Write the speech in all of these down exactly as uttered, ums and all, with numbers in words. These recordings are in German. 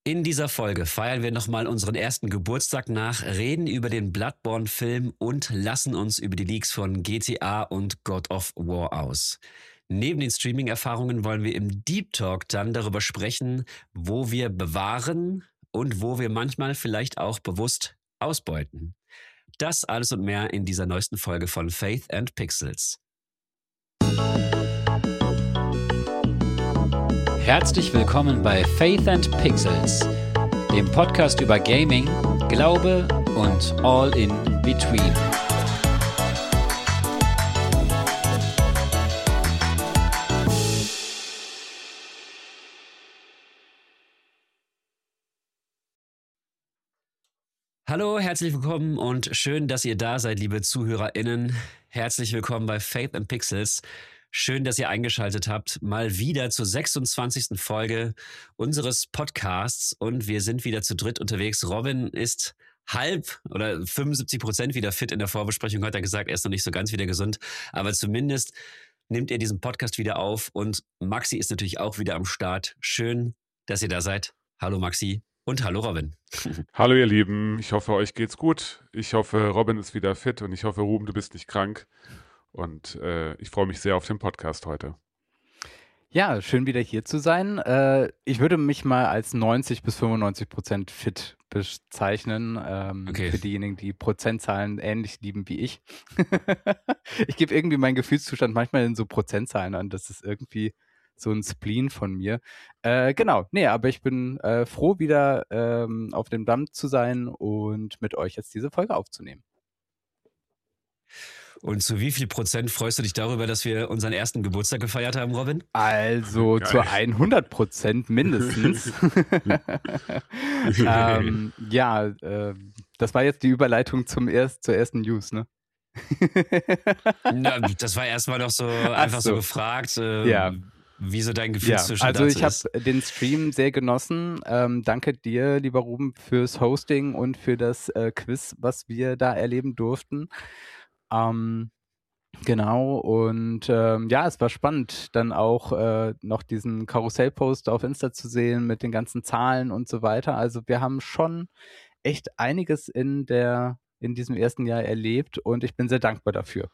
In dieser Folge feiern wir nochmal unseren ersten Geburtstag nach, reden über den Bloodborne-Film und lassen uns über die Leaks von G T A und God of War aus. Neben den Streaming-Erfahrungen wollen wir im Deep Talk dann darüber sprechen, wo wir bewahren und wo wir manchmal vielleicht auch bewusst ausbeuten. Das alles und mehr in dieser neuesten Folge von Faith and Pixels. Herzlich willkommen bei Faith and Pixels, dem Podcast über Gaming, Glaube und All in Between. Hallo, herzlich willkommen und schön, dass ihr da seid, liebe ZuhörerInnen. Herzlich willkommen bei Faith and Pixels. Schön, dass ihr eingeschaltet habt, mal wieder zur sechsundzwanzigsten Folge unseres Podcasts und wir sind wieder zu dritt unterwegs. Robin ist halb oder fünfundsiebzig Prozent wieder fit in der Vorbesprechung, hat er gesagt, er ist noch nicht so ganz wieder gesund, aber zumindest nimmt er diesen Podcast wieder auf und Maxi ist natürlich auch wieder am Start. Schön, dass ihr da seid. Hallo Maxi und hallo Robin. Hallo ihr Lieben, ich hoffe euch geht's gut. Ich hoffe Robin ist wieder fit und ich hoffe Ruben, du bist nicht krank. Und äh, ich freue mich sehr auf den Podcast heute. Ja, schön wieder hier zu sein. Äh, ich würde mich mal als neunzig bis fünfundneunzig Prozent fit bezeichnen. Ähm, Okay. Für diejenigen, die Prozentzahlen ähnlich lieben wie ich. Ich gebe irgendwie meinen Gefühlszustand manchmal in so Prozentzahlen an. Das ist irgendwie so ein Spleen von mir. Äh, genau, nee, aber ich bin äh, froh, wieder ähm, auf dem Damm zu sein und mit euch jetzt diese Folge aufzunehmen. Und zu wie viel Prozent freust du dich darüber, dass wir unseren ersten Geburtstag gefeiert haben, Robin? Also Geil. zu hundert Prozent mindestens. ähm, ja, äh, das war jetzt die Überleitung zum erst, zur ersten News, ne? Na, das war erstmal noch so Ach einfach so, so. gefragt, äh, Ja. wie so dein Ja, Gefühlszustand also dazu ich habe ist. den Stream sehr genossen. Ähm, danke dir, lieber Ruben, fürs Hosting und für das äh, Quiz, was wir da erleben durften. Ähm, genau, und ähm, ja, es war spannend, dann auch äh, noch diesen Karussellpost auf Insta zu sehen mit den ganzen Zahlen und so weiter. Also wir haben schon echt einiges in der in diesem ersten Jahr erlebt und ich bin sehr dankbar dafür.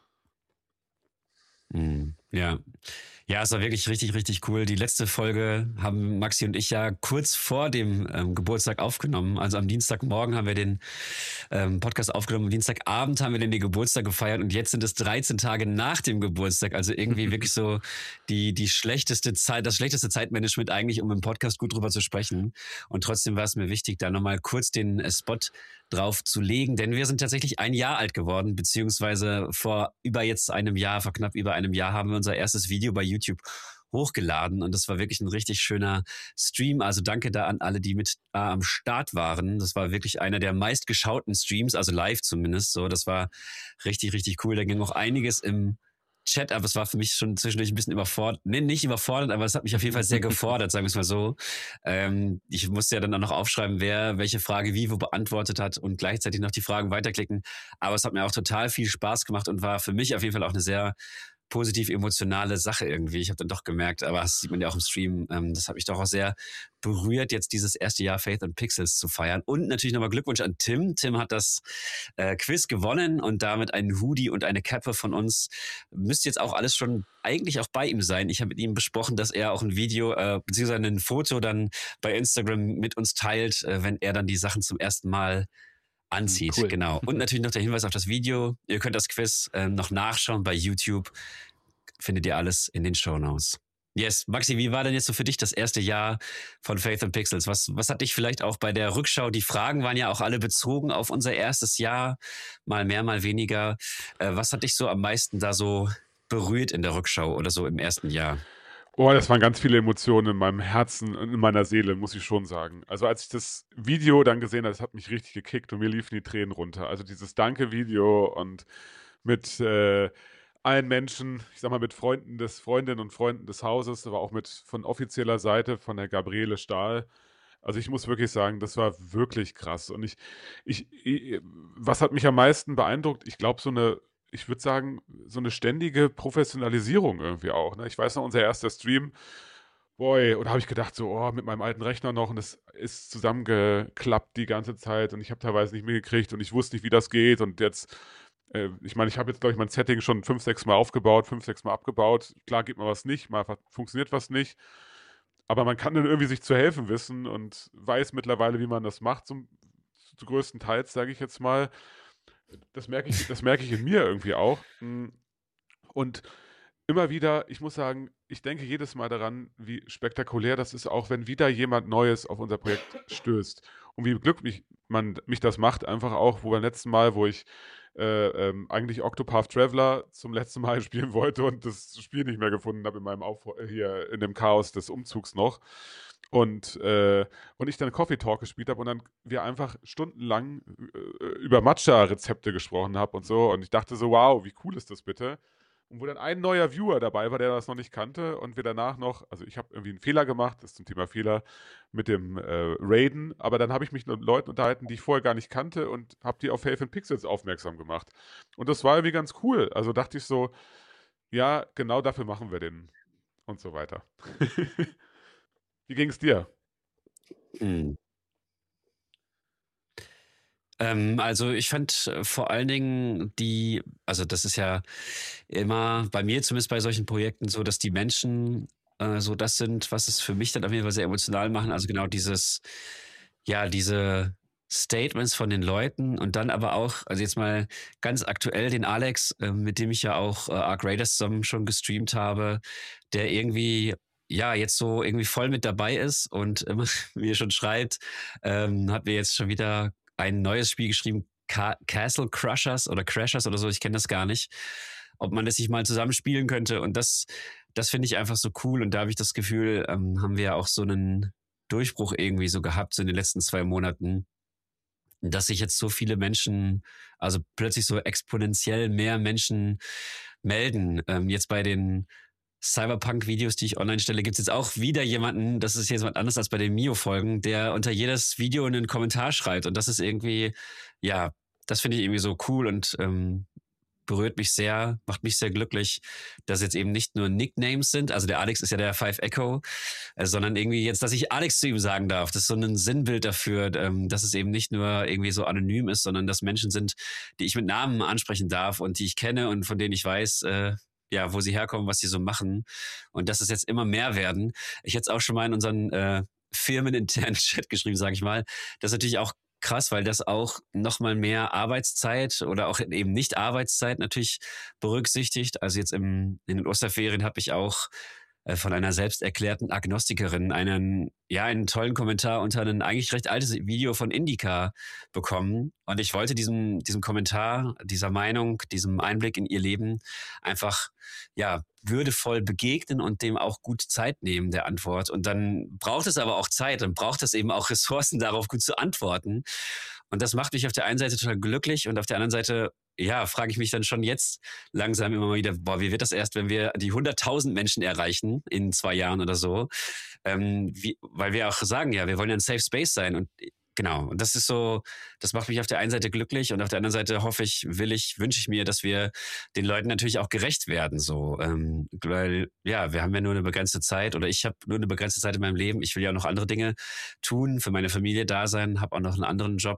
Hm, ja. Ja, es war wirklich richtig, richtig cool. Die letzte Folge haben Maxi und ich ja kurz vor dem ähm, Geburtstag aufgenommen. Also am Dienstagmorgen haben wir den ähm, Podcast aufgenommen, am Dienstagabend haben wir den, den Geburtstag gefeiert und jetzt sind es dreizehn Tage nach dem Geburtstag. Also irgendwie wirklich so die, die schlechteste Zeit, das schlechteste Zeitmanagement eigentlich, um im Podcast gut drüber zu sprechen. Und trotzdem war es mir wichtig, da nochmal kurz den äh, Spot drauf zu legen, denn wir sind tatsächlich ein Jahr alt geworden, beziehungsweise vor über jetzt einem Jahr, vor knapp über einem Jahr haben wir unser erstes Video bei YouTube hochgeladen und das war wirklich ein richtig schöner Stream. Also danke da an alle, die mit äh, am Start waren. Das war wirklich einer der meistgeschauten Streams, also live zumindest. So, das war richtig, richtig cool. Da ging auch einiges im Chat, aber es war für mich schon zwischendurch ein bisschen überfordert. Nee, nicht überfordert, aber es hat mich auf jeden Fall sehr gefordert, sagen wir es mal so. Ähm, ich musste ja dann auch noch aufschreiben, wer welche Frage wie wo beantwortet hat und gleichzeitig noch die Fragen weiterklicken. Aber es hat mir auch total viel Spaß gemacht und war für mich auf jeden Fall auch eine sehr positiv emotionale Sache irgendwie. Ich habe dann doch gemerkt, aber das sieht man ja auch im Stream, ähm, das hat mich doch auch sehr berührt, jetzt dieses erste Jahr Faith and Pixels zu feiern. Und natürlich nochmal Glückwunsch an Tim. Tim hat das äh, Quiz gewonnen und damit einen Hoodie und eine Kappe von uns. Müsste jetzt auch alles schon eigentlich auch bei ihm sein. Ich habe mit ihm besprochen, dass er auch ein Video äh, beziehungsweise ein Foto dann bei Instagram mit uns teilt, äh, wenn er dann die Sachen zum ersten Mal anzieht. Cool. Genau. Und natürlich noch der Hinweis auf das Video. Ihr könnt das Quiz äh, noch nachschauen bei YouTube. Findet ihr alles in den Shownotes. Yes, Maxi, wie war denn jetzt so für dich das erste Jahr von Faith and Pixels? Was, was hat dich vielleicht auch bei der Rückschau, die Fragen waren ja auch alle bezogen auf unser erstes Jahr, mal mehr, mal weniger. Äh, was hat dich so am meisten da so berührt in der Rückschau oder so im ersten Jahr? Oh, das waren ganz viele Emotionen in meinem Herzen und in meiner Seele, muss ich schon sagen. Also als ich das Video dann gesehen habe, das hat mich richtig gekickt und mir liefen die Tränen runter. Also dieses Danke-Video und mit äh, allen Menschen, ich sag mal mit Freunden des Freundinnen und Freunden des Hauses, aber auch mit von offizieller Seite von der Gabriele Stahl. Also ich muss wirklich sagen, das war wirklich krass. Und ich, ich, ich was hat mich am meisten beeindruckt? Ich glaube, so eine, ich würde sagen, so eine ständige Professionalisierung irgendwie auch. Ne? Ich weiß noch, unser erster Stream, boy, und da habe ich gedacht, so, oh, mit meinem alten Rechner noch und das ist zusammengeklappt die ganze Zeit und ich habe teilweise nicht mitgekriegt und ich wusste nicht, wie das geht und jetzt, äh, ich meine, ich habe jetzt, glaube ich, mein Setting schon fünf, sechs Mal aufgebaut, fünf, sechs Mal abgebaut. Klar geht mal was nicht, mal funktioniert was nicht, aber man kann dann irgendwie sich zu helfen wissen und weiß mittlerweile, wie man das macht, zum, zu größten Teils, sage ich jetzt mal. Das merke ich, das merke ich in mir irgendwie auch. Und immer wieder, ich muss sagen, ich denke jedes Mal daran, wie spektakulär das ist, auch wenn wieder jemand Neues auf unser Projekt stößt. Und wie glücklich man mich das macht, einfach auch, wo beim letzten Mal, wo ich äh, ähm, eigentlich Octopath Traveler zum letzten Mal spielen wollte und das Spiel nicht mehr gefunden habe in meinem Auf hier in dem Chaos des Umzugs noch. Und, äh, und ich dann Coffee Talk gespielt habe und dann wir einfach stundenlang äh, über Matcha-Rezepte gesprochen haben und so. Und ich dachte so, wow, wie cool ist das bitte? Und wo dann ein neuer Viewer dabei war, der das noch nicht kannte und wir danach noch, also ich habe irgendwie einen Fehler gemacht, das ist zum Thema Fehler mit dem äh, Raiden, aber dann habe ich mich mit Leuten unterhalten, die ich vorher gar nicht kannte und habe die auf Faith and Pixels aufmerksam gemacht. Und das war irgendwie ganz cool. Also dachte ich so, ja, genau dafür machen wir den und so weiter. Wie ging es dir? Hm. Ähm, also ich fand äh, vor allen Dingen die, also das ist ja immer bei mir zumindest bei solchen Projekten so, dass die Menschen äh, so das sind, was es für mich dann auf jeden Fall sehr emotional machen. Also genau dieses, ja, diese Statements von den Leuten und dann aber auch, also jetzt mal ganz aktuell den Alex, äh, mit dem ich ja auch äh, Arc Raiders zusammen schon gestreamt habe, der irgendwie ja, jetzt so irgendwie voll mit dabei ist und immer mir schon schreibt, ähm, hat mir jetzt schon wieder ein neues Spiel geschrieben, Ca Castle Crushers oder Crashers oder so, ich kenne das gar nicht, ob man das sich mal zusammen spielen könnte. Und das, das finde ich einfach so cool. Und da habe ich das Gefühl, ähm, haben wir ja auch so einen Durchbruch irgendwie so gehabt, so in den letzten zwei Monaten, dass sich jetzt so viele Menschen, also plötzlich so exponentiell mehr Menschen melden. Ähm, jetzt bei den Cyberpunk-Videos, die ich online stelle, gibt es jetzt auch wieder jemanden, das ist jetzt jemand anderes als bei den Mio-Folgen, der unter jedes Video einen Kommentar schreibt. Und das ist irgendwie, ja, das finde ich irgendwie so cool und ähm, berührt mich sehr, macht mich sehr glücklich, dass jetzt eben nicht nur Nicknames sind, also der Alex ist ja der Five Echo, äh, sondern irgendwie jetzt, dass ich Alex zu ihm sagen darf, das ist so ein Sinnbild dafür, ähm, dass es eben nicht nur irgendwie so anonym ist, sondern dass Menschen sind, die ich mit Namen ansprechen darf und die ich kenne und von denen ich weiß, äh, ja, wo sie herkommen, was sie so machen. Und dass es jetzt immer mehr werden. Ich hätte es auch schon mal in unseren äh, firmeninternen Chat geschrieben, sage ich mal. Das ist natürlich auch krass, weil das auch nochmal mehr Arbeitszeit oder auch eben nicht Arbeitszeit natürlich berücksichtigt. Also jetzt im, in den Osterferien habe ich auch äh, von einer selbst erklärten Agnostikerin einen, ja, einen tollen Kommentar unter ein eigentlich recht altes Video von Indica bekommen. Und ich wollte diesem, diesem Kommentar, dieser Meinung, diesem Einblick in ihr Leben einfach, ja, würdevoll begegnen und dem auch gut Zeit nehmen, der Antwort. Und dann braucht es aber auch Zeit und braucht es eben auch Ressourcen, darauf gut zu antworten. Und das macht mich auf der einen Seite total glücklich und auf der anderen Seite, ja, frage ich mich dann schon jetzt langsam immer mal wieder, boah, wie wird das erst, wenn wir die hunderttausend Menschen erreichen in zwei Jahren oder so? Ähm, wie, weil wir auch sagen, ja, wir wollen ja ein Safe Space sein und genau, und das ist so, das macht mich auf der einen Seite glücklich und auf der anderen Seite hoffe ich, will ich, wünsche ich mir, dass wir den Leuten natürlich auch gerecht werden, so, ähm, weil, ja, wir haben ja nur eine begrenzte Zeit oder ich habe nur eine begrenzte Zeit in meinem Leben. Ich will ja auch noch andere Dinge tun, für meine Familie da sein, habe auch noch einen anderen Job.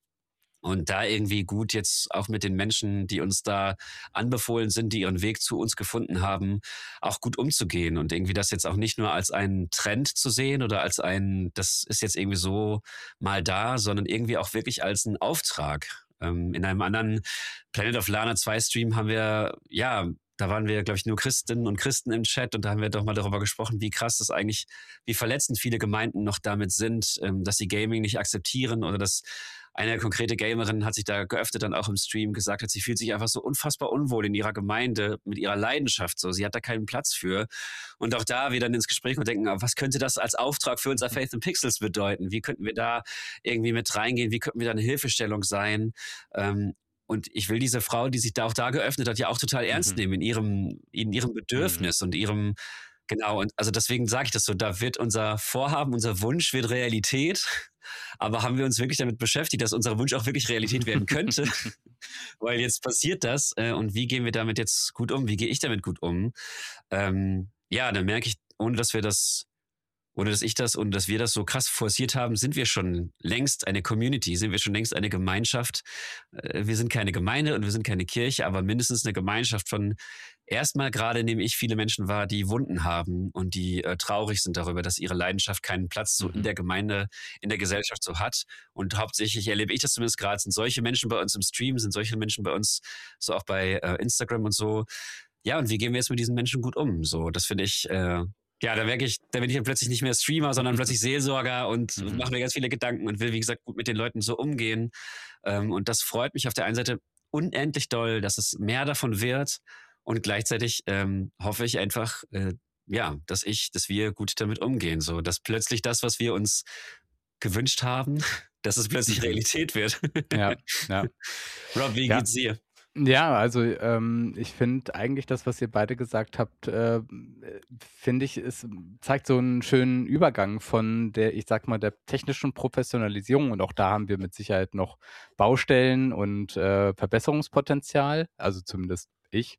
Und da irgendwie gut jetzt auch mit den Menschen, die uns da anbefohlen sind, die ihren Weg zu uns gefunden haben, auch gut umzugehen und irgendwie das jetzt auch nicht nur als einen Trend zu sehen oder als ein, das ist jetzt irgendwie so mal da, sondern irgendwie auch wirklich als einen Auftrag. Ähm, in einem anderen Planet of Lana zwei Stream haben wir, ja, da waren wir, glaube ich, nur Christinnen und Christen im Chat und da haben wir doch mal darüber gesprochen, wie krass das eigentlich, wie verletzend viele Gemeinden noch damit sind, ähm, dass sie Gaming nicht akzeptieren oder dass eine konkrete Gamerin hat sich da geöffnet dann auch im Stream gesagt hat, sie fühlt sich einfach so unfassbar unwohl in ihrer Gemeinde mit ihrer Leidenschaft so. Sie hat da keinen Platz für. Und auch da wir dann ins Gespräch und denken, was könnte das als Auftrag für unser Faith in Pixels bedeuten? Wie könnten wir da irgendwie mit reingehen? Wie könnten wir da eine Hilfestellung sein? Ähm, und ich will diese Frau, die sich da auch da geöffnet hat, ja auch total ernst Mhm. nehmen in ihrem, in ihrem Bedürfnis und ihrem, genau, und also deswegen sage ich das so, da wird unser Vorhaben, unser Wunsch wird Realität. Aber haben wir uns wirklich damit beschäftigt, dass unser Wunsch auch wirklich Realität werden könnte? Weil jetzt passiert das äh, und wie gehen wir damit jetzt gut um? Wie gehe ich damit gut um? Ähm, ja, dann merke ich, ohne dass wir das ohne dass ich das und dass wir das so krass forciert haben, sind wir schon längst eine Community, sind wir schon längst eine Gemeinschaft. Äh, Wir sind keine Gemeinde und wir sind keine Kirche, aber mindestens eine Gemeinschaft von erstmal gerade nehme ich viele Menschen wahr, die Wunden haben und die äh, traurig sind darüber, dass ihre Leidenschaft keinen Platz so in Mhm. der Gemeinde, in der Gesellschaft so hat. Und hauptsächlich erlebe ich das zumindest gerade, sind solche Menschen bei uns im Stream, sind solche Menschen bei uns so auch bei äh, Instagram und so. Ja, und wie gehen wir jetzt mit diesen Menschen gut um? So, das finde ich, äh, ja, da merke ich, da bin ich dann plötzlich nicht mehr Streamer, sondern plötzlich Seelsorger und Mhm. mache mir ganz viele Gedanken und will, wie gesagt, gut mit den Leuten so umgehen. Ähm, und das freut mich auf der einen Seite unendlich doll, dass es mehr davon wird. Und gleichzeitig ähm, hoffe ich einfach, äh, ja, dass ich, dass wir gut damit umgehen. So, dass plötzlich das, was wir uns gewünscht haben, dass es plötzlich Mhm. Realität wird. Ja, ja. Rob, wie Ja. geht's dir? Ja, also ähm, ich finde eigentlich das, was ihr beide gesagt habt, äh, finde ich, es zeigt so einen schönen Übergang von der, ich sag mal, der technischen Professionalisierung. Und auch da haben wir mit Sicherheit noch Baustellen und äh, Verbesserungspotenzial. Also zumindest ich.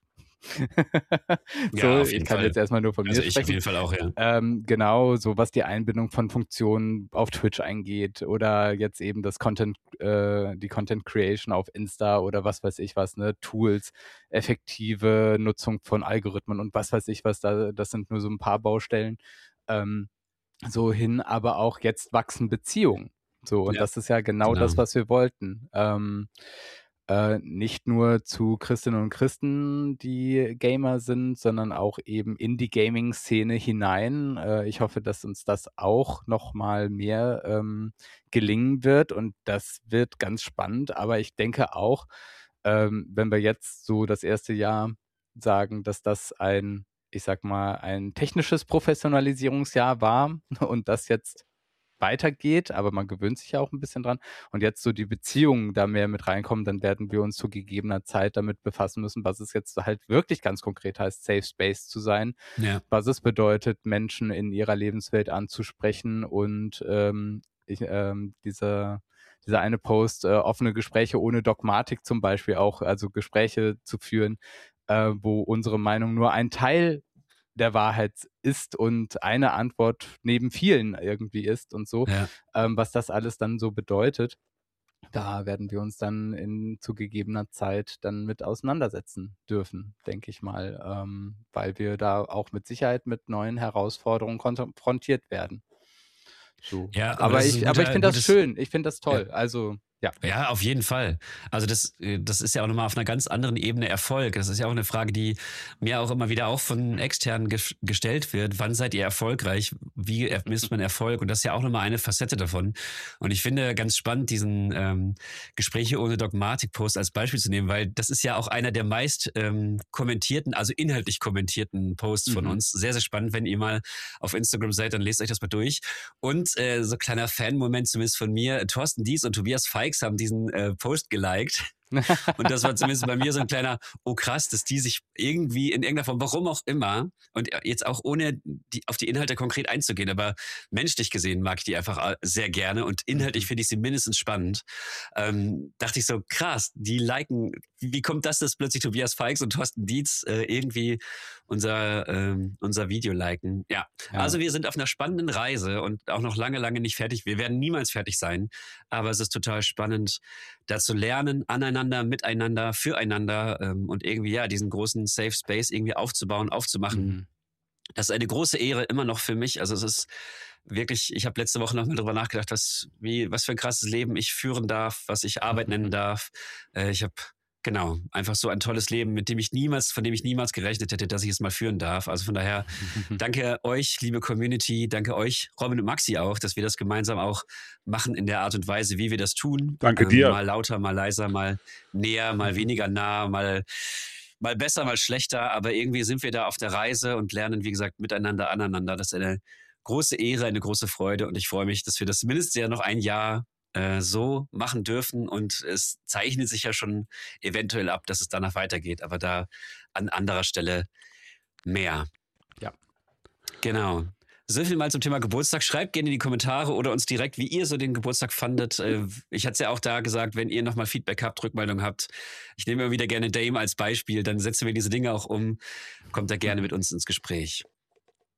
Ja, So, auf ich jeden kann Fall. jetzt erstmal nur von mir Also ich auf sprechen. jeden Fall auch, ja. Ähm, genau, so was die Einbindung von Funktionen auf Twitch eingeht oder jetzt eben das Content, äh, die Content Creation auf Insta oder was weiß ich was, ne, Tools, effektive Nutzung von Algorithmen und was weiß ich was, da, das sind nur so ein paar Baustellen. Ähm, so hin, aber auch jetzt wachsen Beziehungen. So, und Ja, das ist ja genau genau. das, was wir wollten. Ähm, äh, nicht nur zu Christinnen und Christen, die Gamer sind, sondern auch eben in die Gaming-Szene hinein. Äh, ich hoffe, dass uns das auch noch mal mehr ähm, gelingen wird und das wird ganz spannend. Aber ich denke auch, ähm, wenn wir jetzt so das erste Jahr sagen, dass das ein, ich sag mal, ein technisches Professionalisierungsjahr war und das jetzt weitergeht, aber man gewöhnt sich ja auch ein bisschen dran. Und jetzt so die Beziehungen da mehr mit reinkommen, dann werden wir uns zu gegebener Zeit damit befassen müssen, was es jetzt halt wirklich ganz konkret heißt, Safe Space zu sein, Ja, was es bedeutet, Menschen in ihrer Lebenswelt anzusprechen und ähm, ich, ähm, dieser dieser eine Post, äh, offene Gespräche ohne Dogmatik zum Beispiel auch, also Gespräche zu führen, äh, wo unsere Meinung nur ein Teil der Wahrheit ist und eine Antwort neben vielen irgendwie ist und so, ja. ähm, was das alles dann so bedeutet. Da werden wir uns dann in zu gegebener Zeit dann mit auseinandersetzen dürfen, denke ich mal, ähm, weil wir da auch mit Sicherheit mit neuen Herausforderungen konfrontiert werden. So. Ja, aber Aber das ist ein ich, aber ich guter, finde das gutes, schön, ich finde das ja. toll. Also, ja. Ja, auf jeden Fall. Also das, äh, das ist ja auch nochmal auf einer ganz anderen Ebene Erfolg. Das ist ja auch eine Frage, die mir auch immer wieder auch von Externen ges- gestellt wird. Wann seid ihr erfolgreich? Wie er- misst man Erfolg? Und das ist ja auch nochmal eine Facette davon. Und ich finde ganz spannend, diesen ähm, Gespräche ohne Dogmatik-Post als Beispiel zu nehmen, weil das ist ja auch einer der meist ähm, kommentierten, also inhaltlich kommentierten Posts von Mhm. uns. Sehr, sehr spannend. Wenn ihr mal auf Instagram seid, dann lest euch das mal durch. Und äh, so kleiner Fan-Moment zumindest von mir, Thorsten Dies und Tobias Feix haben diesen äh, Post geliked. Und das war zumindest bei mir so ein kleiner, oh krass, dass die sich irgendwie in irgendeiner Form, warum auch immer, und jetzt auch ohne die, auf die Inhalte konkret einzugehen, aber menschlich gesehen mag ich die einfach sehr gerne und inhaltlich Mhm. finde ich sie mindestens spannend. Ähm, dachte ich so, krass, die liken, wie kommt das, dass plötzlich Tobias Feix und Thorsten Dietz äh, irgendwie unser, ähm, unser Video liken? Ja. Ja. Also wir sind auf einer spannenden Reise und auch noch lange, lange nicht fertig. Wir werden niemals fertig sein, aber es ist total spannend, da zu lernen, aneinander, miteinander, füreinander ähm, und irgendwie ja diesen großen Safe Space irgendwie aufzubauen, aufzumachen. Mhm. Das ist eine große Ehre immer noch für mich. Also es ist wirklich, ich habe letzte Woche noch mal drüber nachgedacht, was, wie, was für ein krasses Leben ich führen darf, was ich Arbeit nennen darf. Äh, ich habe genau einfach so ein tolles Leben, mit dem ich niemals, von dem ich niemals gerechnet hätte, dass ich es mal führen darf. Also von daher danke euch, liebe Community, danke euch, Robin und Maxi auch, dass wir das gemeinsam auch machen in der Art und Weise, wie wir das tun. Danke Ähm, dir. mal lauter, mal leiser, mal näher, mal weniger nah, mal mal besser, mal schlechter, aber irgendwie sind wir da auf der Reise und lernen, wie gesagt, miteinander, aneinander. Das ist eine große Ehre, eine große Freude und ich freue mich, dass wir das mindestens ja noch ein Jahr äh, so machen dürfen und es zeichnet sich ja schon eventuell ab, dass es danach weitergeht, aber da an anderer Stelle mehr. Ja. Genau. So viel mal zum Thema Geburtstag. Schreibt gerne in die Kommentare oder uns direkt, wie ihr so den Geburtstag fandet. Ich hatte es ja auch da gesagt, wenn ihr nochmal Feedback habt, Rückmeldung habt. Ich nehme immer wieder gerne Dame als Beispiel, dann setzen wir diese Dinge auch um. Kommt da gerne mit uns ins Gespräch.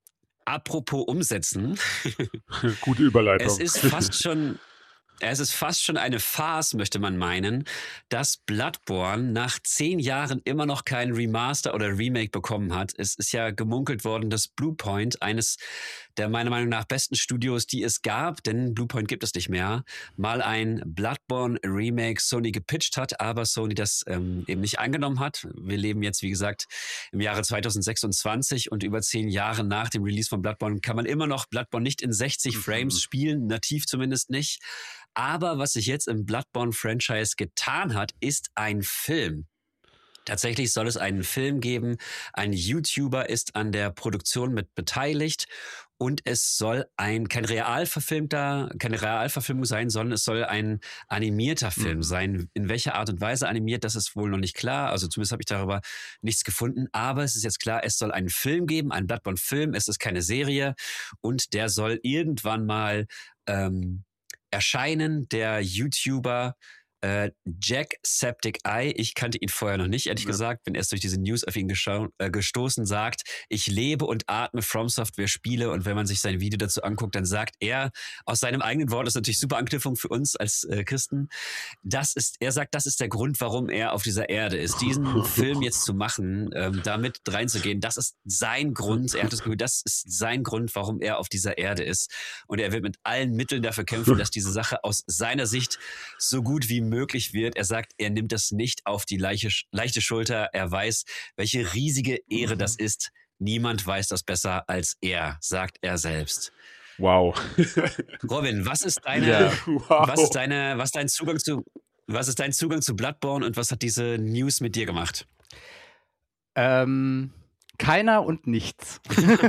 apropos umsetzen. Gute Überleitung. Es ist fast schon... Es ist fast schon eine Farce, möchte man meinen, dass Bloodborne nach zehn Jahren immer noch kein Remaster oder Remake bekommen hat. Es ist ja gemunkelt worden, dass Bluepoint, eines der meiner Meinung nach besten Studios, die es gab, denn Bluepoint gibt es nicht mehr, mal ein Bloodborne Remake Sony gepitcht hat, aber Sony das ähm, eben nicht angenommen hat. Wir leben jetzt, wie gesagt, im Jahre zweitausendsechsundzwanzig und über zehn Jahre nach dem Release von Bloodborne kann man immer noch Bloodborne nicht in sechzig Frames spielen, nativ zumindest nicht. Aber was sich jetzt im Bloodborne-Franchise getan hat, ist ein Film. Tatsächlich soll es einen Film geben. Ein YouTuber ist an der Produktion mit beteiligt und es soll ein kein real verfilmter, keine Realverfilmung sein, sondern es soll ein animierter Film mhm. sein. In welcher Art und Weise animiert, das ist wohl noch nicht klar. Also zumindest habe ich darüber nichts gefunden. Aber es ist jetzt klar, es soll einen Film geben, einen Bloodborne-Film. Es ist keine Serie und der soll irgendwann mal ähm, erscheinen. Der YouTuber äh, Jacksepticeye, ich kannte ihn vorher noch nicht, ehrlich ja. gesagt, bin erst durch diese News auf ihn gescha- äh, gestoßen, sagt, ich lebe und atme From Software Spiele und wenn man sich sein Video dazu anguckt, dann sagt er aus seinem eigenen Wort, das ist natürlich super Anknüpfung für uns als äh, Christen, das ist, er sagt, das ist der Grund, warum er auf dieser Erde ist. Diesen Film jetzt zu machen, ähm, damit reinzugehen, das ist sein Grund, er hat das Gefühl, das ist sein Grund, warum er auf dieser Erde ist und er wird mit allen Mitteln dafür kämpfen, dass diese Sache aus seiner Sicht so gut wie möglich wird. Er sagt, er nimmt das nicht auf die leichte, leichte Schulter. Er weiß, welche riesige Ehre das ist. Niemand weiß das besser als er, sagt er selbst. Wow. Robin, was ist deine, ja, wow. was ist deine, was ist dein Zugang zu, was ist dein Zugang zu Bloodborne und was hat diese News mit dir gemacht? Ähm, keiner und nichts.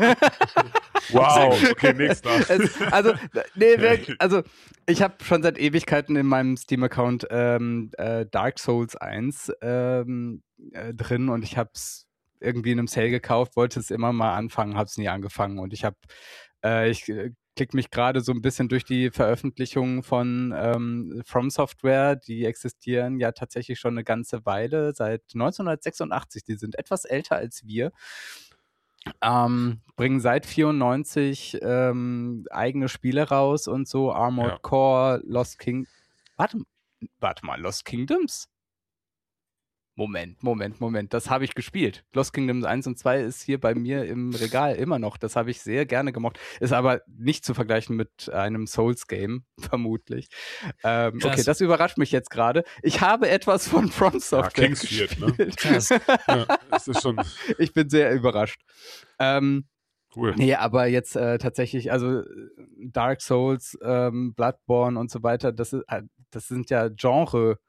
Wow, okay, nächster. Es, also, nee, wirklich, also ich habe schon seit Ewigkeiten in meinem Steam-Account ähm, äh, Dark Souls eins ähm, äh, drin und ich habe es irgendwie in einem Sale gekauft, wollte es immer mal anfangen, habe es nie angefangen und ich habe, äh, ich äh, klicke mich gerade so ein bisschen durch die Veröffentlichungen von ähm, From Software, die existieren ja tatsächlich schon eine ganze Weile, seit neunzehnhundertsechsundachtzig, die sind etwas älter als wir. Ähm, bringen seit vierundneunzig ähm, eigene Spiele raus und so, Armored ja. Core, Lost King... Warte, warte mal, Lost Kingdoms? Moment, Moment, Moment, das habe ich gespielt. Lost Kingdoms eins und zwei ist hier bei mir im Regal immer noch. Das habe ich sehr gerne gemocht. Ist aber nicht zu vergleichen mit einem Souls-Game, vermutlich. Ähm, okay, das überrascht mich jetzt gerade. Ich habe etwas von From Software ja, King's Field, ne? Krass. Ja, das ist schon... Ich bin sehr überrascht. Ähm, cool. Nee, aber jetzt äh, tatsächlich, also Dark Souls, ähm, Bloodborne und so weiter, das, ist, das sind ja Genre-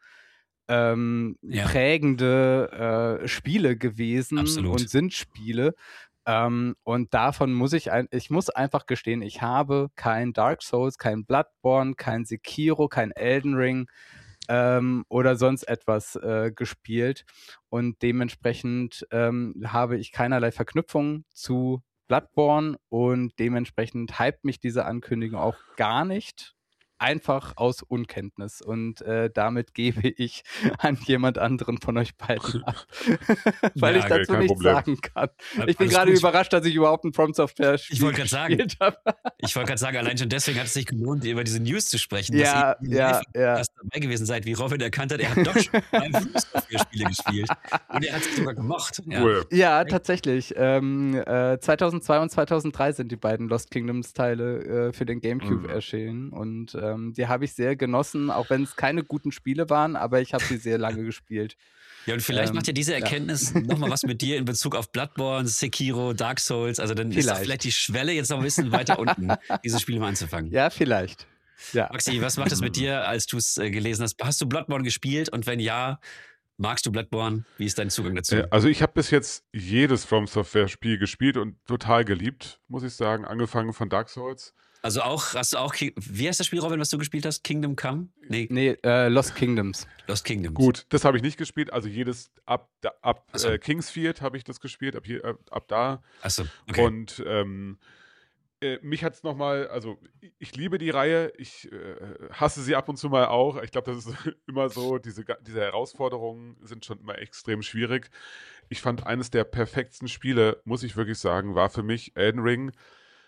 Ähm, ja. prägende äh, Spiele gewesen Absolut. und sind Spiele. Ähm, und davon muss ich, ein, ich muss einfach gestehen, ich habe kein Dark Souls, kein Bloodborne, kein Sekiro, kein Elden Ring ähm, oder sonst etwas äh, gespielt. Und dementsprechend ähm, habe ich keinerlei Verknüpfung zu Bloodborne und dementsprechend hypt mich diese Ankündigung auch gar nicht. Einfach aus Unkenntnis und äh, damit gebe ich an jemand anderen von euch beiden ab, weil ja, ich dazu nichts Problem. sagen kann. Ja, ich bin gerade überrascht, dass ich überhaupt ein From Software Spiel ich wollte gerade sagen, habe. Ich wollte gerade sagen, allein schon deswegen hat es sich gelohnt, über diese News zu sprechen, ja, dass ihr ja, ja. dabei gewesen seid, wie Robin erkannt hat, er hat doch schon mal From Software-Spiele gespielt und er hat es sogar gemocht. Ja, cool. ja tatsächlich. Ähm, äh, zweitausendzwei und zweitausenddrei sind die beiden Lost Kingdoms-Teile äh, für den GameCube mhm. erschienen und äh, die habe ich sehr genossen, auch wenn es keine guten Spiele waren, aber ich habe sie sehr lange gespielt. Ja, und vielleicht ähm, macht ja diese Erkenntnis ja. nochmal was mit dir in Bezug auf Bloodborne, Sekiro, Dark Souls. Also dann vielleicht. ist doch vielleicht die Schwelle jetzt noch ein bisschen weiter unten, diese Spiele mal anzufangen. Ja, vielleicht. Ja. Maxi, was macht das mit dir, als du es äh, gelesen hast? Hast du Bloodborne gespielt? Und wenn ja, magst du Bloodborne? Wie ist dein Zugang dazu? Äh, also ich habe bis jetzt jedes From Software Spiel gespielt und total geliebt, muss ich sagen. Angefangen von Dark Souls. Also auch, hast du auch, wie heißt das Spiel, Robin, was du gespielt hast? Kingdom Come? Nee, nee äh, Lost Kingdoms. Lost Kingdoms. Gut, das habe ich nicht gespielt. Also jedes, ab, ab so. äh, King's Field habe ich das gespielt, ab, hier, ab, ab da. Achso, okay. Und ähm, äh, mich hat es nochmal, also ich, ich liebe die Reihe, ich äh, hasse sie ab und zu mal auch. Ich glaube, das ist immer so, diese, diese Herausforderungen sind schon immer extrem schwierig. Ich fand, eines der perfektesten Spiele, muss ich wirklich sagen, war für mich Elden Ring.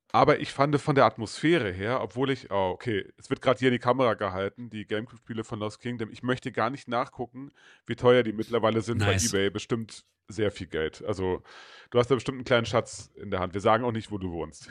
Aber ich fand von der Atmosphäre her, obwohl ich, oh, okay, es wird gerade hier in die Kamera gehalten, die Gamecube-Spiele von Lost Kingdom. Ich möchte gar nicht nachgucken, wie teuer die mittlerweile sind bei Nice. eBay. Bestimmt sehr viel Geld. Also, du hast da bestimmt einen kleinen Schatz in der Hand. Wir sagen auch nicht, wo du wohnst.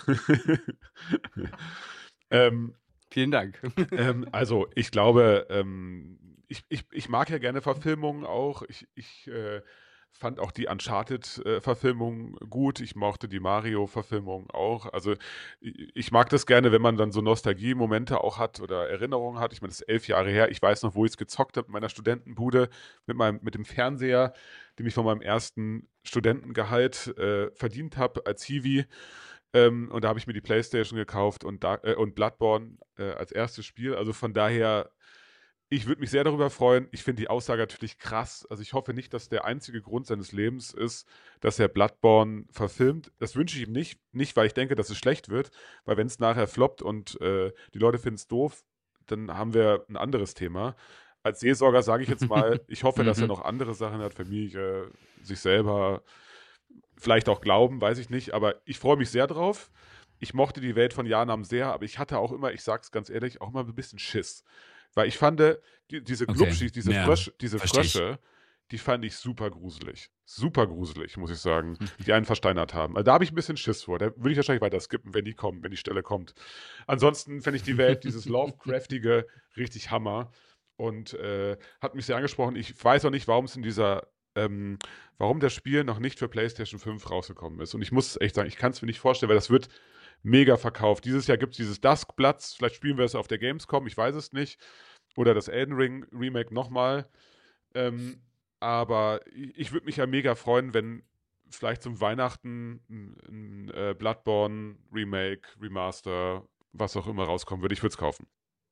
ähm, Vielen Dank. ähm, also, ich glaube, ähm, ich, ich, ich mag ja gerne Verfilmungen auch. Ich, ich äh, fand auch die Uncharted-Verfilmung gut. Ich mochte die Mario-Verfilmung auch. Also, ich, ich mag das gerne, wenn man dann so Nostalgie-Momente auch hat oder Erinnerungen hat. Ich meine, das ist elf Jahre her. Ich weiß noch, wo ich es gezockt habe, in meiner Studentenbude mit, meinem, mit dem Fernseher, den ich von meinem ersten Studentengehalt äh, verdient habe als Hiwi. Ähm, und da habe ich mir die PlayStation gekauft und, da, äh, und Bloodborne äh, als erstes Spiel. Also von daher, ich würde mich sehr darüber freuen. Ich finde die Aussage natürlich krass. Also ich hoffe nicht, dass der einzige Grund seines Lebens ist, dass er Bloodborne verfilmt. Das wünsche ich ihm nicht. Nicht, weil ich denke, dass es schlecht wird. Weil wenn es nachher floppt und äh, die Leute finden es doof, dann haben wir ein anderes Thema. Als Seelsorger sage ich jetzt mal, ich hoffe, dass er Mhm. noch andere Sachen hat, Familie, sich selber, vielleicht auch Glauben, weiß ich nicht, aber ich freue mich sehr drauf. Ich mochte die Welt von Janam sehr, aber ich hatte auch immer, ich sag's ganz ehrlich, auch immer ein bisschen Schiss. Weil ich fand, die, diese Okay. Glubschis, diese, Ja, Frösch, diese verstehe ich. Frösche, die fand ich super gruselig. Super gruselig, muss ich sagen, die einen versteinert haben. Also da habe ich ein bisschen Schiss vor. Da würde ich wahrscheinlich weiter skippen, wenn die kommen, wenn die Stelle kommt. Ansonsten fände ich die Welt, dieses Lovecraftige, richtig Hammer. Und äh, hat mich sehr angesprochen. Ich weiß auch nicht, warum es in dieser ähm, warum das Spiel noch nicht für PlayStation fünf rausgekommen ist. Und ich muss echt sagen, ich kann es mir nicht vorstellen, weil das wird mega verkauft. Dieses Jahr gibt es dieses Duskblatt, vielleicht spielen wir es auf der Gamescom, ich weiß es nicht. Oder das Elden Ring Remake nochmal. Ähm, aber ich, ich würde mich ja mega freuen, wenn vielleicht zum Weihnachten ein, ein äh, Bloodborne Remake, Remaster, was auch immer rauskommen würde. Ich würde es kaufen.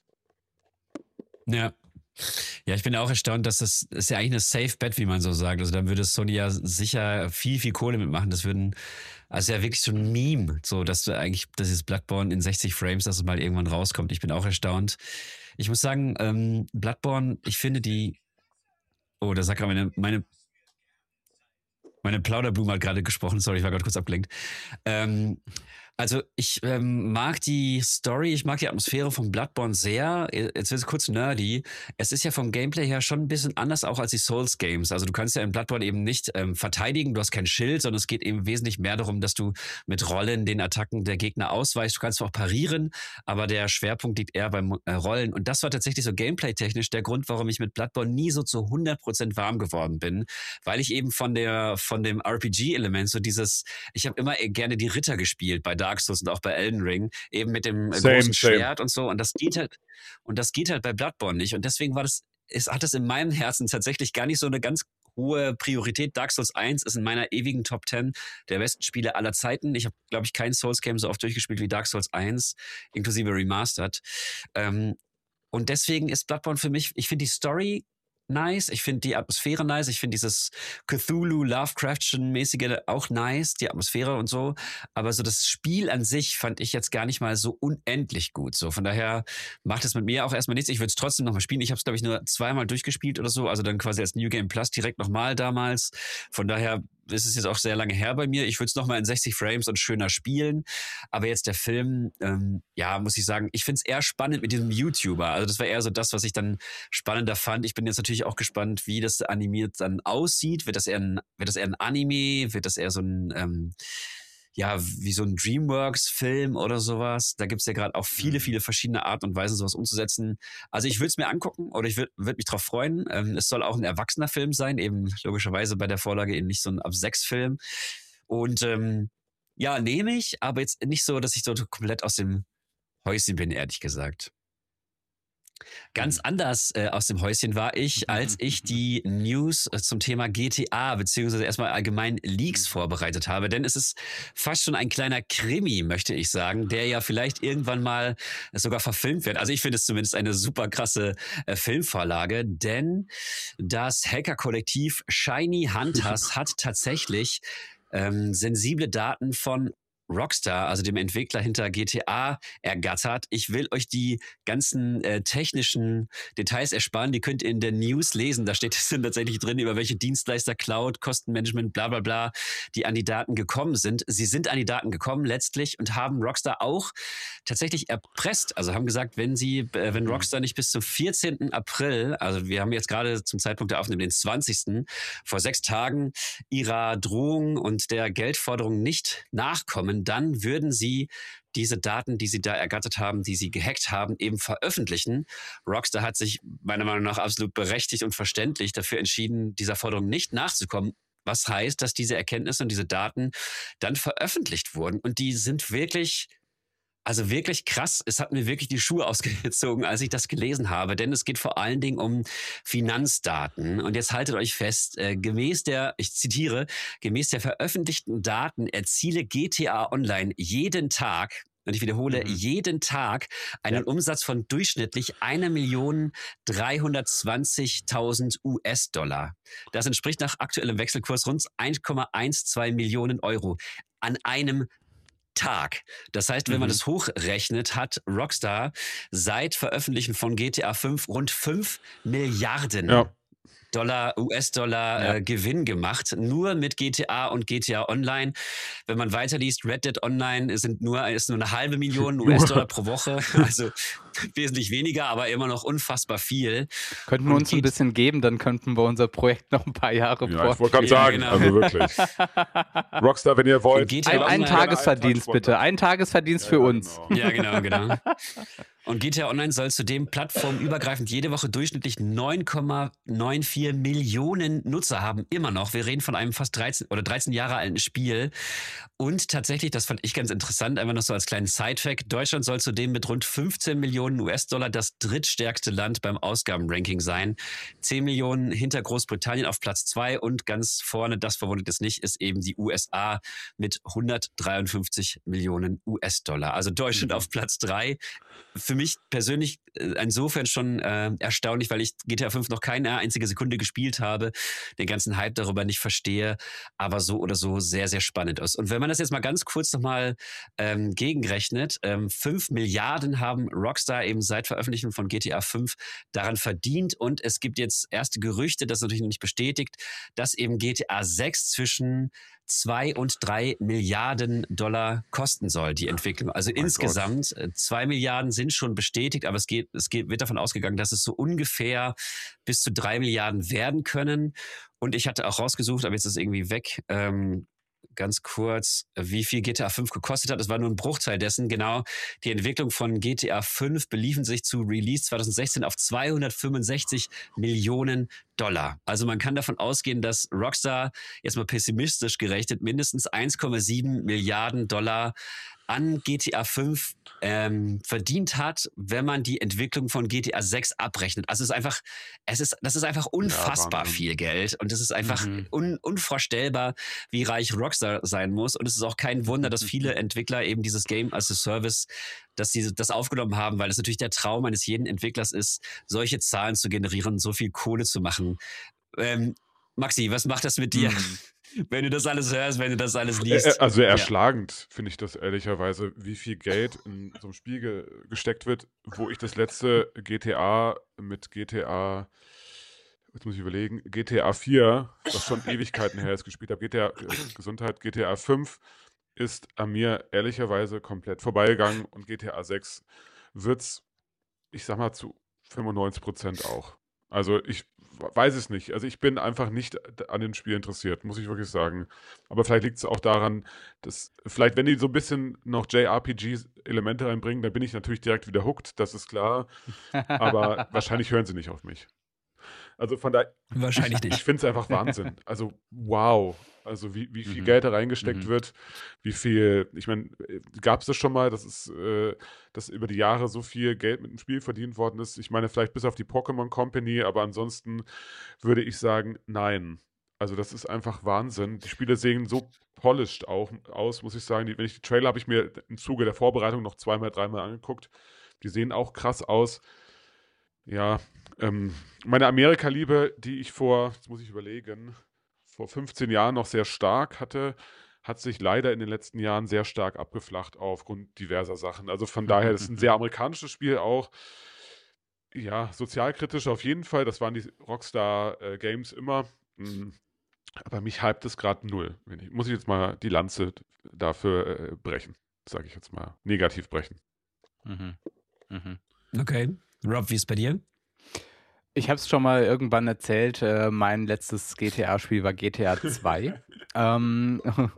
Ja. Ja, ich bin auch erstaunt, dass das ist ja eigentlich eine Safe Bet, wie man so sagt. Also dann würde Sony ja sicher viel, viel Kohle mitmachen. Das würden, also ja wirklich so ein Meme, so dass du eigentlich, dass dieses Bloodborne in sechzig Frames, dass es mal irgendwann rauskommt. Ich bin auch erstaunt. Ich muss sagen, ähm, Bloodborne, ich finde die, oh, da sagt gerade meine, meine, meine Plauderblume hat gerade gesprochen, sorry, ich war gerade kurz abgelenkt. Ähm, Also ich ähm, mag die Story, ich mag die Atmosphäre von Bloodborne sehr. Jetzt wird es kurz nerdy. Es ist ja vom Gameplay her schon ein bisschen anders auch als die Souls-Games. Also du kannst ja in Bloodborne eben nicht ähm, verteidigen, du hast kein Schild, sondern es geht eben wesentlich mehr darum, dass du mit Rollen den Attacken der Gegner ausweichst. Du kannst auch parieren, aber der Schwerpunkt liegt eher beim äh, Rollen. Und das war tatsächlich so gameplay-technisch der Grund, warum ich mit Bloodborne nie so zu hundert Prozent warm geworden bin. Weil ich eben von der von dem R P G-Element, so dieses, ich habe immer gerne die Ritter gespielt bei Dark Souls und auch bei Elden Ring, eben mit dem äh, Same, großen same. Schwert und so. Und das geht halt, und das geht halt bei Bloodborne nicht. Und deswegen war das, es hat es in meinem Herzen tatsächlich gar nicht so eine ganz hohe Priorität. Dark Souls eins ist in meiner ewigen Top zehn der besten Spiele aller Zeiten. Ich habe, glaube ich, kein Souls-Game so oft durchgespielt wie Dark Souls eins, inklusive Remastered. Ähm, und deswegen ist Bloodborne für mich, ich finde die Story nice, ich finde die Atmosphäre nice, ich finde dieses Cthulhu, Lovecraftchen-mäßige auch nice, die Atmosphäre und so, aber so das Spiel an sich fand ich jetzt gar nicht mal so unendlich gut, so von daher macht es mit mir auch erstmal nichts, ich würde es trotzdem nochmal spielen, ich habe es glaube ich nur zweimal durchgespielt oder so, also dann quasi als New Game Plus direkt nochmal damals, von daher ist es jetzt auch sehr lange her bei mir, ich würde es nochmal in sechzig Frames und schöner spielen, aber jetzt der Film, ähm, ja, muss ich sagen, ich finde es eher spannend mit diesem YouTuber, also das war eher so das, was ich dann spannender fand, ich bin jetzt natürlich auch gespannt, wie das animiert dann aussieht. Wird das eher ein, wird das eher ein Anime? Wird das eher so ein, ähm, ja, wie so ein Dreamworks-Film oder sowas? Da gibt's ja gerade auch viele, viele verschiedene Arten und Weisen, sowas umzusetzen. Also ich würde es mir angucken oder ich würde würd mich drauf freuen. Ähm, es soll auch ein erwachsener Film sein, eben logischerweise bei der Vorlage eben nicht so ein ab sechs Film. Und ähm, ja, nehme ich, aber jetzt nicht so, dass ich so komplett aus dem Häuschen bin, ehrlich gesagt. Ganz anders äh, aus dem Häuschen war ich, als ich die News äh, zum Thema G T A beziehungsweise erstmal allgemein Leaks vorbereitet habe. Denn es ist fast schon ein kleiner Krimi, möchte ich sagen, der ja vielleicht irgendwann mal sogar verfilmt wird. Also ich finde es zumindest eine super krasse äh, Filmvorlage, denn das Hacker-Kollektiv Shiny Hunters hat tatsächlich ähm, sensible Daten von Rockstar, also dem Entwickler hinter G T A, ergattert. Ich will euch die ganzen äh, technischen Details ersparen. Die könnt ihr in der News lesen. Da steht es tatsächlich drin, über welche Dienstleister, Cloud, Kostenmanagement, bla bla bla, die an die Daten gekommen sind. Sie sind an die Daten gekommen letztlich und haben Rockstar auch tatsächlich erpresst. Also haben gesagt, wenn sie, äh, wenn Rockstar nicht bis zum vierzehnten April, also wir haben jetzt gerade zum Zeitpunkt der Aufnahme den zwanzigsten vor sechs Tagen, ihrer Drohung und der Geldforderung nicht nachkommen, dann würden sie diese Daten, die sie da ergattert haben, die sie gehackt haben, eben veröffentlichen. Rockstar hat sich meiner Meinung nach absolut berechtigt und verständlich dafür entschieden, dieser Forderung nicht nachzukommen. Was heißt, dass diese Erkenntnisse und diese Daten dann veröffentlicht wurden. Und die sind wirklich... Also wirklich krass, es hat mir wirklich die Schuhe ausgezogen, als ich das gelesen habe, denn es geht vor allen Dingen um Finanzdaten. Und jetzt haltet euch fest, äh, gemäß der, ich zitiere, gemäß der veröffentlichten Daten erziele G T A Online jeden Tag, und ich wiederhole, mhm. jeden Tag einen ja. Umsatz von durchschnittlich eine Million dreihundertzwanzigtausend U S-Dollar. Das entspricht nach aktuellem Wechselkurs rund eins Komma zwölf Millionen Euro an einem Tag. Das heißt, wenn man das hochrechnet, hat Rockstar seit Veröffentlichen von G T A fünf rund fünf Milliarden ja. Dollar, U S-Dollar Ja. äh, Gewinn gemacht, nur mit G T A und G T A Online. Wenn man weiterliest, Red Dead Online sind nur, ist nur eine halbe Million U S-Dollar pro Woche, also wesentlich weniger, aber immer noch unfassbar viel. Könnten wir Und uns ein geht- bisschen geben, dann könnten wir unser Projekt noch ein paar Jahre Ja, ich wollte fortführen. gerade sagen, genau. also wirklich. Rockstar, wenn ihr wollt. Und G T A Ein, Online- ein Gerne Tagesverdienst einen bitte, ein Tagesverdienst Ja, für ja, uns. genau. Ja, genau, genau. Und G T A Online soll zudem plattformübergreifend jede Woche durchschnittlich neun Komma vierundneunzig Millionen Nutzer haben. Immer noch. Wir reden von einem fast dreizehn oder dreizehn Jahre alten Spiel. Und tatsächlich, das fand ich ganz interessant, einfach noch so als kleinen Sidefact, Deutschland soll zudem mit rund fünfzehn Millionen U S-Dollar das drittstärkste Land beim Ausgabenranking sein. zehn Millionen hinter Großbritannien auf Platz zwei und ganz vorne, das verwundert es nicht, ist eben die U S A mit hundertdreiundfünfzig Millionen U S-Dollar. Also Deutschland Mhm. auf Platz drei. Für mich persönlich äh, insofern schon äh, erstaunlich, weil ich G T A fünf noch keine einzige Sekunde gespielt habe, den ganzen Hype darüber nicht verstehe, aber so oder so sehr, sehr spannend ist. Und wenn man das jetzt mal ganz kurz nochmal ähm, gegenrechnet, ähm, fünf Milliarden haben Rockstar eben seit Veröffentlichung von G T A fünf daran verdient und es gibt jetzt erste Gerüchte, das ist natürlich noch nicht bestätigt, dass eben G T A sechs zwischen zwei und drei Milliarden Dollar kosten soll, die Entwicklung. Also Oh mein insgesamt äh, zwei Milliarden sind schon bestätigt, aber es geht, es geht, wird davon ausgegangen, dass es so ungefähr bis zu drei Milliarden werden können. Und ich hatte auch rausgesucht, aber jetzt ist es irgendwie weg, ähm, ganz kurz, wie viel G T A fünf gekostet hat. Es war nur ein Bruchteil dessen. Genau, die Entwicklung von G T A fünf beliefen sich zu Release zwanzig sechzehn auf zweihundertfünfundsechzig Millionen Dollar. Also man kann davon ausgehen, dass Rockstar, jetzt mal pessimistisch gerechnet, mindestens eins Komma sieben Milliarden Dollar an G T A fünf ähm, verdient hat, wenn man die Entwicklung von G T A sechs abrechnet. Also es ist einfach, es ist, das ist einfach unfassbar Wahnsinn. viel Geld und es ist einfach Mhm. un, unvorstellbar, wie reich Rockstar sein muss. Und es ist auch kein Wunder, dass viele Entwickler eben dieses Game as a Service, dass sie das aufgenommen haben, weil es natürlich der Traum eines jeden Entwicklers ist, solche Zahlen zu generieren, so viel Kohle zu machen. Ähm, Maxi, was macht das mit dir? Mhm. Wenn du das alles hörst, wenn du das alles Äh, liest. äh, Also erschlagend finde ich das ehrlicherweise, wie viel Geld in so einem Spiel ge gesteckt wird, wo ich das letzte G T A mit G T A, jetzt muss ich überlegen, G T A vier, was schon Ewigkeiten her ist, gespielt habe. G T A, äh, Gesundheit, G T A fünf ist an mir ehrlicherweise komplett vorbeigegangen und G T A sechs wird's, ich sag mal, zu fünfundneunzig Prozent auch. Also ich weiß es nicht. Also ich bin einfach nicht an dem Spiel interessiert, muss ich wirklich sagen. Aber vielleicht liegt es auch daran, dass vielleicht, wenn die so ein bisschen noch J R P G-Elemente reinbringen, dann bin ich natürlich direkt wieder hooked, das ist klar. Aber wahrscheinlich hören sie nicht auf mich. Also von daher, Wahrscheinlich ich nicht. finde es einfach Wahnsinn. Also wow. Also wie, wie viel Mhm. Geld da reingesteckt Mhm. wird, wie viel, ich meine, gab es das schon mal, dass es, äh, dass über die Jahre so viel Geld mit dem Spiel verdient worden ist? Ich meine, vielleicht bis auf die Pokémon Company, aber ansonsten würde ich sagen, nein. Also das ist einfach Wahnsinn. Die Spiele sehen so polished auch aus, muss ich sagen. Die, wenn ich die Trailer habe ich mir im Zuge der Vorbereitung noch zweimal, dreimal angeguckt. Die sehen auch krass aus. Ja, ähm, meine Amerika-Liebe, die ich vor, jetzt muss ich überlegen, vor fünfzehn Jahren noch sehr stark hatte, hat sich leider in den letzten Jahren sehr stark abgeflacht aufgrund diverser Sachen. Also von daher, das ist ein sehr amerikanisches Spiel auch. Ja, sozialkritisch auf jeden Fall. Das waren die Rockstar äh, Games immer. Mhm. Aber mich hypt es gerade null. Wenn ich, muss ich jetzt mal die Lanze dafür äh, brechen. Sage ich jetzt mal. Negativ brechen. Mhm. Mhm. Okay. Rob, wie ist bei dir? Ich habe es schon mal irgendwann erzählt, äh, mein letztes G T A-Spiel war G T A zwei. ähm,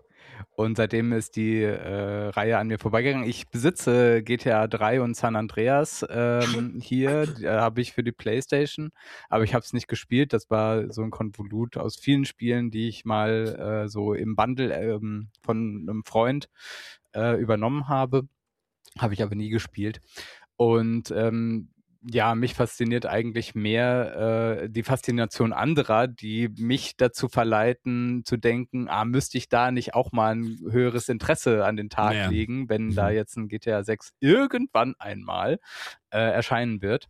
und seitdem ist die äh, Reihe an mir vorbeigegangen. Ich besitze G T A drei und San Andreas ähm, hier, die, äh, habe ich für die PlayStation, aber ich habe es nicht gespielt. Das war so ein Konvolut aus vielen Spielen, die ich mal äh, so im Bundle ähm, von einem Freund äh, übernommen habe. Habe ich aber nie gespielt. Und ähm, ja, mich fasziniert eigentlich mehr äh, die Faszination anderer, die mich dazu verleiten, zu denken, ah, müsste ich da nicht auch mal ein höheres Interesse an den Tag Naja. legen, wenn Mhm. da jetzt ein G T A sechs irgendwann einmal äh, erscheinen wird.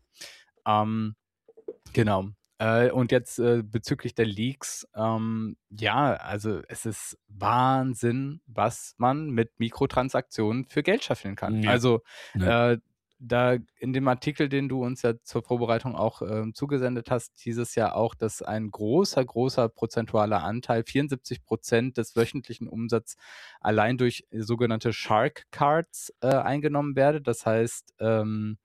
Ähm, genau. Äh, und jetzt äh, bezüglich der Leaks, ähm, ja, also es ist Wahnsinn, was man mit Mikrotransaktionen für Geld scheffeln kann. Ja. Also Ja. äh, da in dem Artikel, den du uns ja zur Vorbereitung auch ähm, zugesendet hast, hieß es ja auch, dass ein großer, großer prozentualer Anteil, vierundsiebzig Prozent des wöchentlichen Umsatzes allein durch sogenannte Shark Cards äh, eingenommen werde. Das heißt, ähm,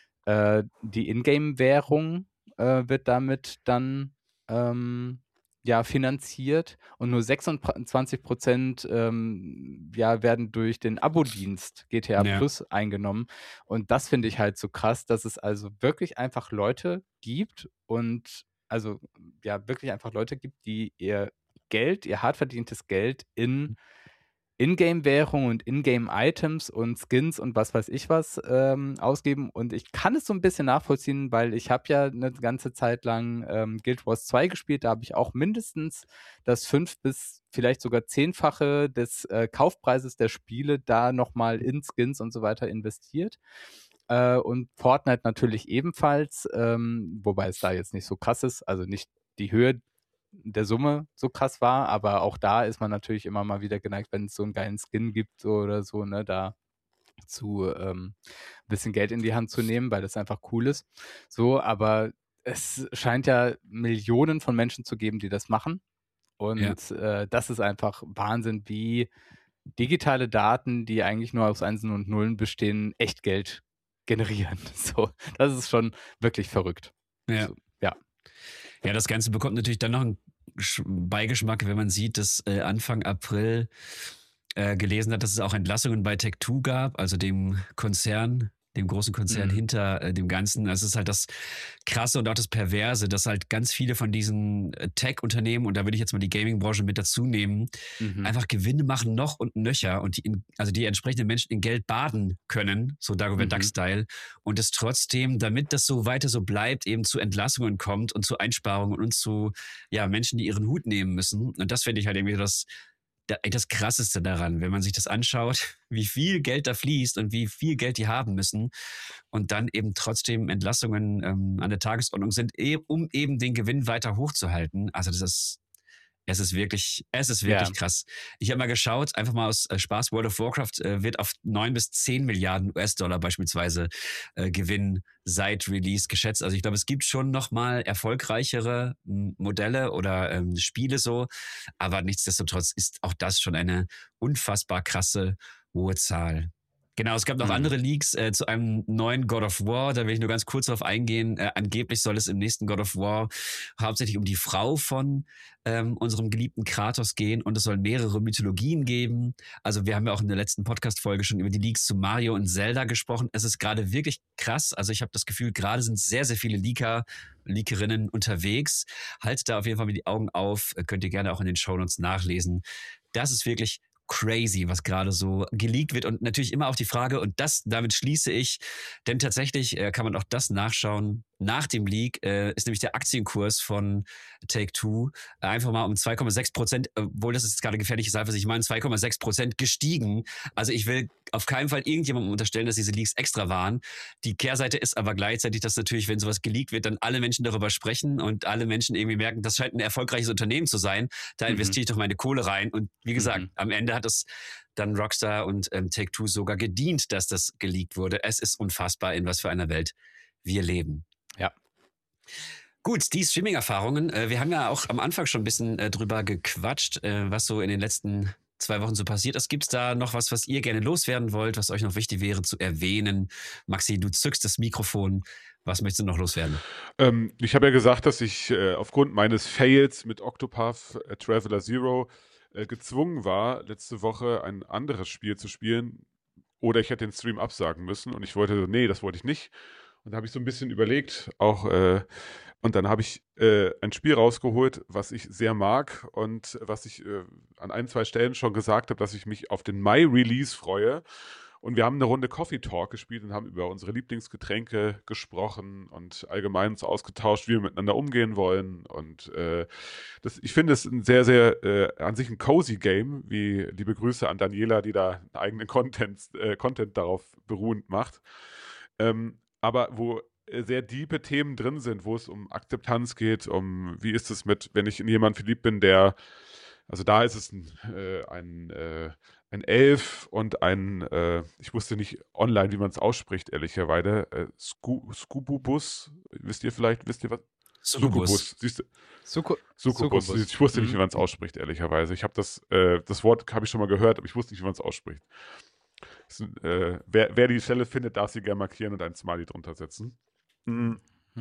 äh, die Ingame-Währung äh, wird damit dann ähm, ja, finanziert und nur sechsundzwanzig Prozent ähm, ja, werden durch den Abo-Dienst G T A Ja. Plus eingenommen. Und das finde ich halt so krass, dass es also wirklich einfach Leute gibt und also ja, wirklich einfach Leute gibt, die ihr Geld, ihr hart verdientes Geld in Ingame-Währung und Ingame-Items und Skins und was weiß ich was ähm, ausgeben. Und ich kann es so ein bisschen nachvollziehen, weil ich habe ja eine ganze Zeit lang ähm, Guild Wars zwei gespielt. Da habe ich auch mindestens das fünf- bis vielleicht sogar zehnfache des äh, Kaufpreises der Spiele da nochmal in Skins und so weiter investiert. Äh, und Fortnite natürlich ebenfalls, ähm, wobei es da jetzt nicht so krass ist, also nicht die Höhe der Summe so krass war, aber auch da ist man natürlich immer mal wieder geneigt, wenn es so einen geilen Skin gibt oder so, ne, da zu ähm, ein bisschen Geld in die Hand zu nehmen, weil das einfach cool ist. So, aber es scheint ja Millionen von Menschen zu geben, die das machen. Und äh, das ist einfach Wahnsinn, wie digitale Daten, die eigentlich nur aus Einsen und Nullen bestehen, echt Geld generieren. So, das ist schon wirklich verrückt. Ja. So, ja. Ja, das Ganze bekommt natürlich dann noch einen Sch- Beigeschmack, wenn man sieht, dass äh, Anfang April äh, gelesen hat, dass es auch Entlassungen bei Tech zwei gab, also dem Konzern, dem großen Konzern Mhm. hinter äh, dem Ganzen. Das ist halt das Krasse und auch das Perverse, dass halt ganz viele von diesen äh, Tech-Unternehmen, und da würde ich jetzt mal die Gaming-Branche mit dazu nehmen, Mhm. einfach Gewinne machen noch und nöcher und die in, also die entsprechenden Menschen in Geld baden können, so Dagobert Mhm. Duck-Style, und es trotzdem, damit das so weiter so bleibt, eben zu Entlassungen kommt und zu Einsparungen und zu ja, Menschen, die ihren Hut nehmen müssen. Und das finde ich halt irgendwie das, das Krasseste daran, wenn man sich das anschaut, wie viel Geld da fließt und wie viel Geld die haben müssen und dann eben trotzdem Entlassungen ähm, an der Tagesordnung sind, um eben den Gewinn weiter hochzuhalten. Also das ist Es ist wirklich, es ist wirklich Ja. krass. Ich habe mal geschaut, einfach mal aus äh, Spaß, World of Warcraft äh, wird auf neun bis zehn Milliarden U S-Dollar beispielsweise äh, Gewinn seit Release geschätzt. Also ich glaube, es gibt schon noch mal erfolgreichere m, Modelle oder ähm, Spiele so, aber nichtsdestotrotz ist auch das schon eine unfassbar krasse hohe Zahl. Genau, es gab noch Mhm. andere Leaks äh, zu einem neuen God of War. Da will ich nur ganz kurz drauf eingehen. Äh, angeblich soll es im nächsten God of War hauptsächlich um die Frau von ähm, unserem geliebten Kratos gehen und es soll mehrere Mythologien geben. Also wir haben ja auch in der letzten Podcast-Folge schon über die Leaks zu Mario und Zelda gesprochen. Es ist gerade wirklich krass. Also ich habe das Gefühl, gerade sind sehr, sehr viele Leaker, Leakerinnen unterwegs. Haltet da auf jeden Fall mit die Augen auf. Könnt ihr gerne auch in den Shownotes nachlesen. Das ist wirklich crazy, was gerade so geleakt wird, und natürlich immer auch die Frage, und das, damit schließe ich, denn tatsächlich äh, kann man auch das nachschauen, nach dem Leak äh, ist nämlich der Aktienkurs von Take-Two einfach mal um zwei Komma sechs Prozent, obwohl das ist gerade gefährliches Halbwissen, was ich meine, zwei Komma sechs Prozent gestiegen. Also ich will auf keinen Fall irgendjemandem unterstellen, dass diese Leaks extra waren. Die Kehrseite ist aber gleichzeitig, dass natürlich, wenn sowas geleakt wird, dann alle Menschen darüber sprechen und alle Menschen irgendwie merken, das scheint ein erfolgreiches Unternehmen zu sein. Da Mhm. investiere ich doch meine Kohle rein. Und wie gesagt, Mhm. am Ende hat es dann Rockstar und ähm, Take-Two sogar gedient, dass das geleakt wurde. Es ist unfassbar, in was für einer Welt wir leben. Ja. Gut, die Streaming-Erfahrungen. Äh, wir haben ja auch am Anfang schon ein bisschen äh, drüber gequatscht, äh, was so in den letzten zwei Wochen so passiert ist. Gibt es da noch was, was ihr gerne loswerden wollt, was euch noch wichtig wäre zu erwähnen? Maxi, du zückst das Mikrofon. Was möchtest du noch loswerden? Ähm, ich habe ja gesagt, dass ich äh, aufgrund meines Fails mit Octopath äh, Traveler Zero äh, gezwungen war, letzte Woche ein anderes Spiel zu spielen. Oder ich hätte den Stream absagen müssen. Und ich wollte, nee, das wollte ich nicht. Und da habe ich so ein bisschen überlegt, auch, äh, und dann habe ich äh, ein Spiel rausgeholt, was ich sehr mag und was ich äh, an ein, zwei Stellen schon gesagt habe, dass ich mich auf den Mai-Release freue. Und wir haben eine Runde Coffee Talk gespielt und haben über unsere Lieblingsgetränke gesprochen und allgemein uns ausgetauscht, wie wir miteinander umgehen wollen. Und äh, das, ich finde es ein sehr, sehr, äh, an sich ein cozy Game, wie liebe Grüße an Daniela, die da einen eigenen Content, äh, Content darauf beruhend macht. Ähm, aber wo äh, sehr diepe Themen drin sind, wo es um Akzeptanz geht, um wie ist es mit, wenn ich in jemanden verliebt bin, der, also da ist es ein, äh, ein, äh, ein Elf und ein, äh, ich wusste nicht online, wie man es ausspricht, ehrlicherweise, äh, Sku Skububus, wisst ihr vielleicht, wisst ihr was? Succubus. Siehst du? Suku Succubus. Succubus. Ich wusste nicht, wie Mhm. man es ausspricht, ehrlicherweise. Ich habe das, äh, das Wort habe ich schon mal gehört, aber ich wusste nicht, wie man es ausspricht. Das, äh, wer, wer die Stelle findet, darf sie gerne markieren und ein Smiley drunter setzen. Mhm.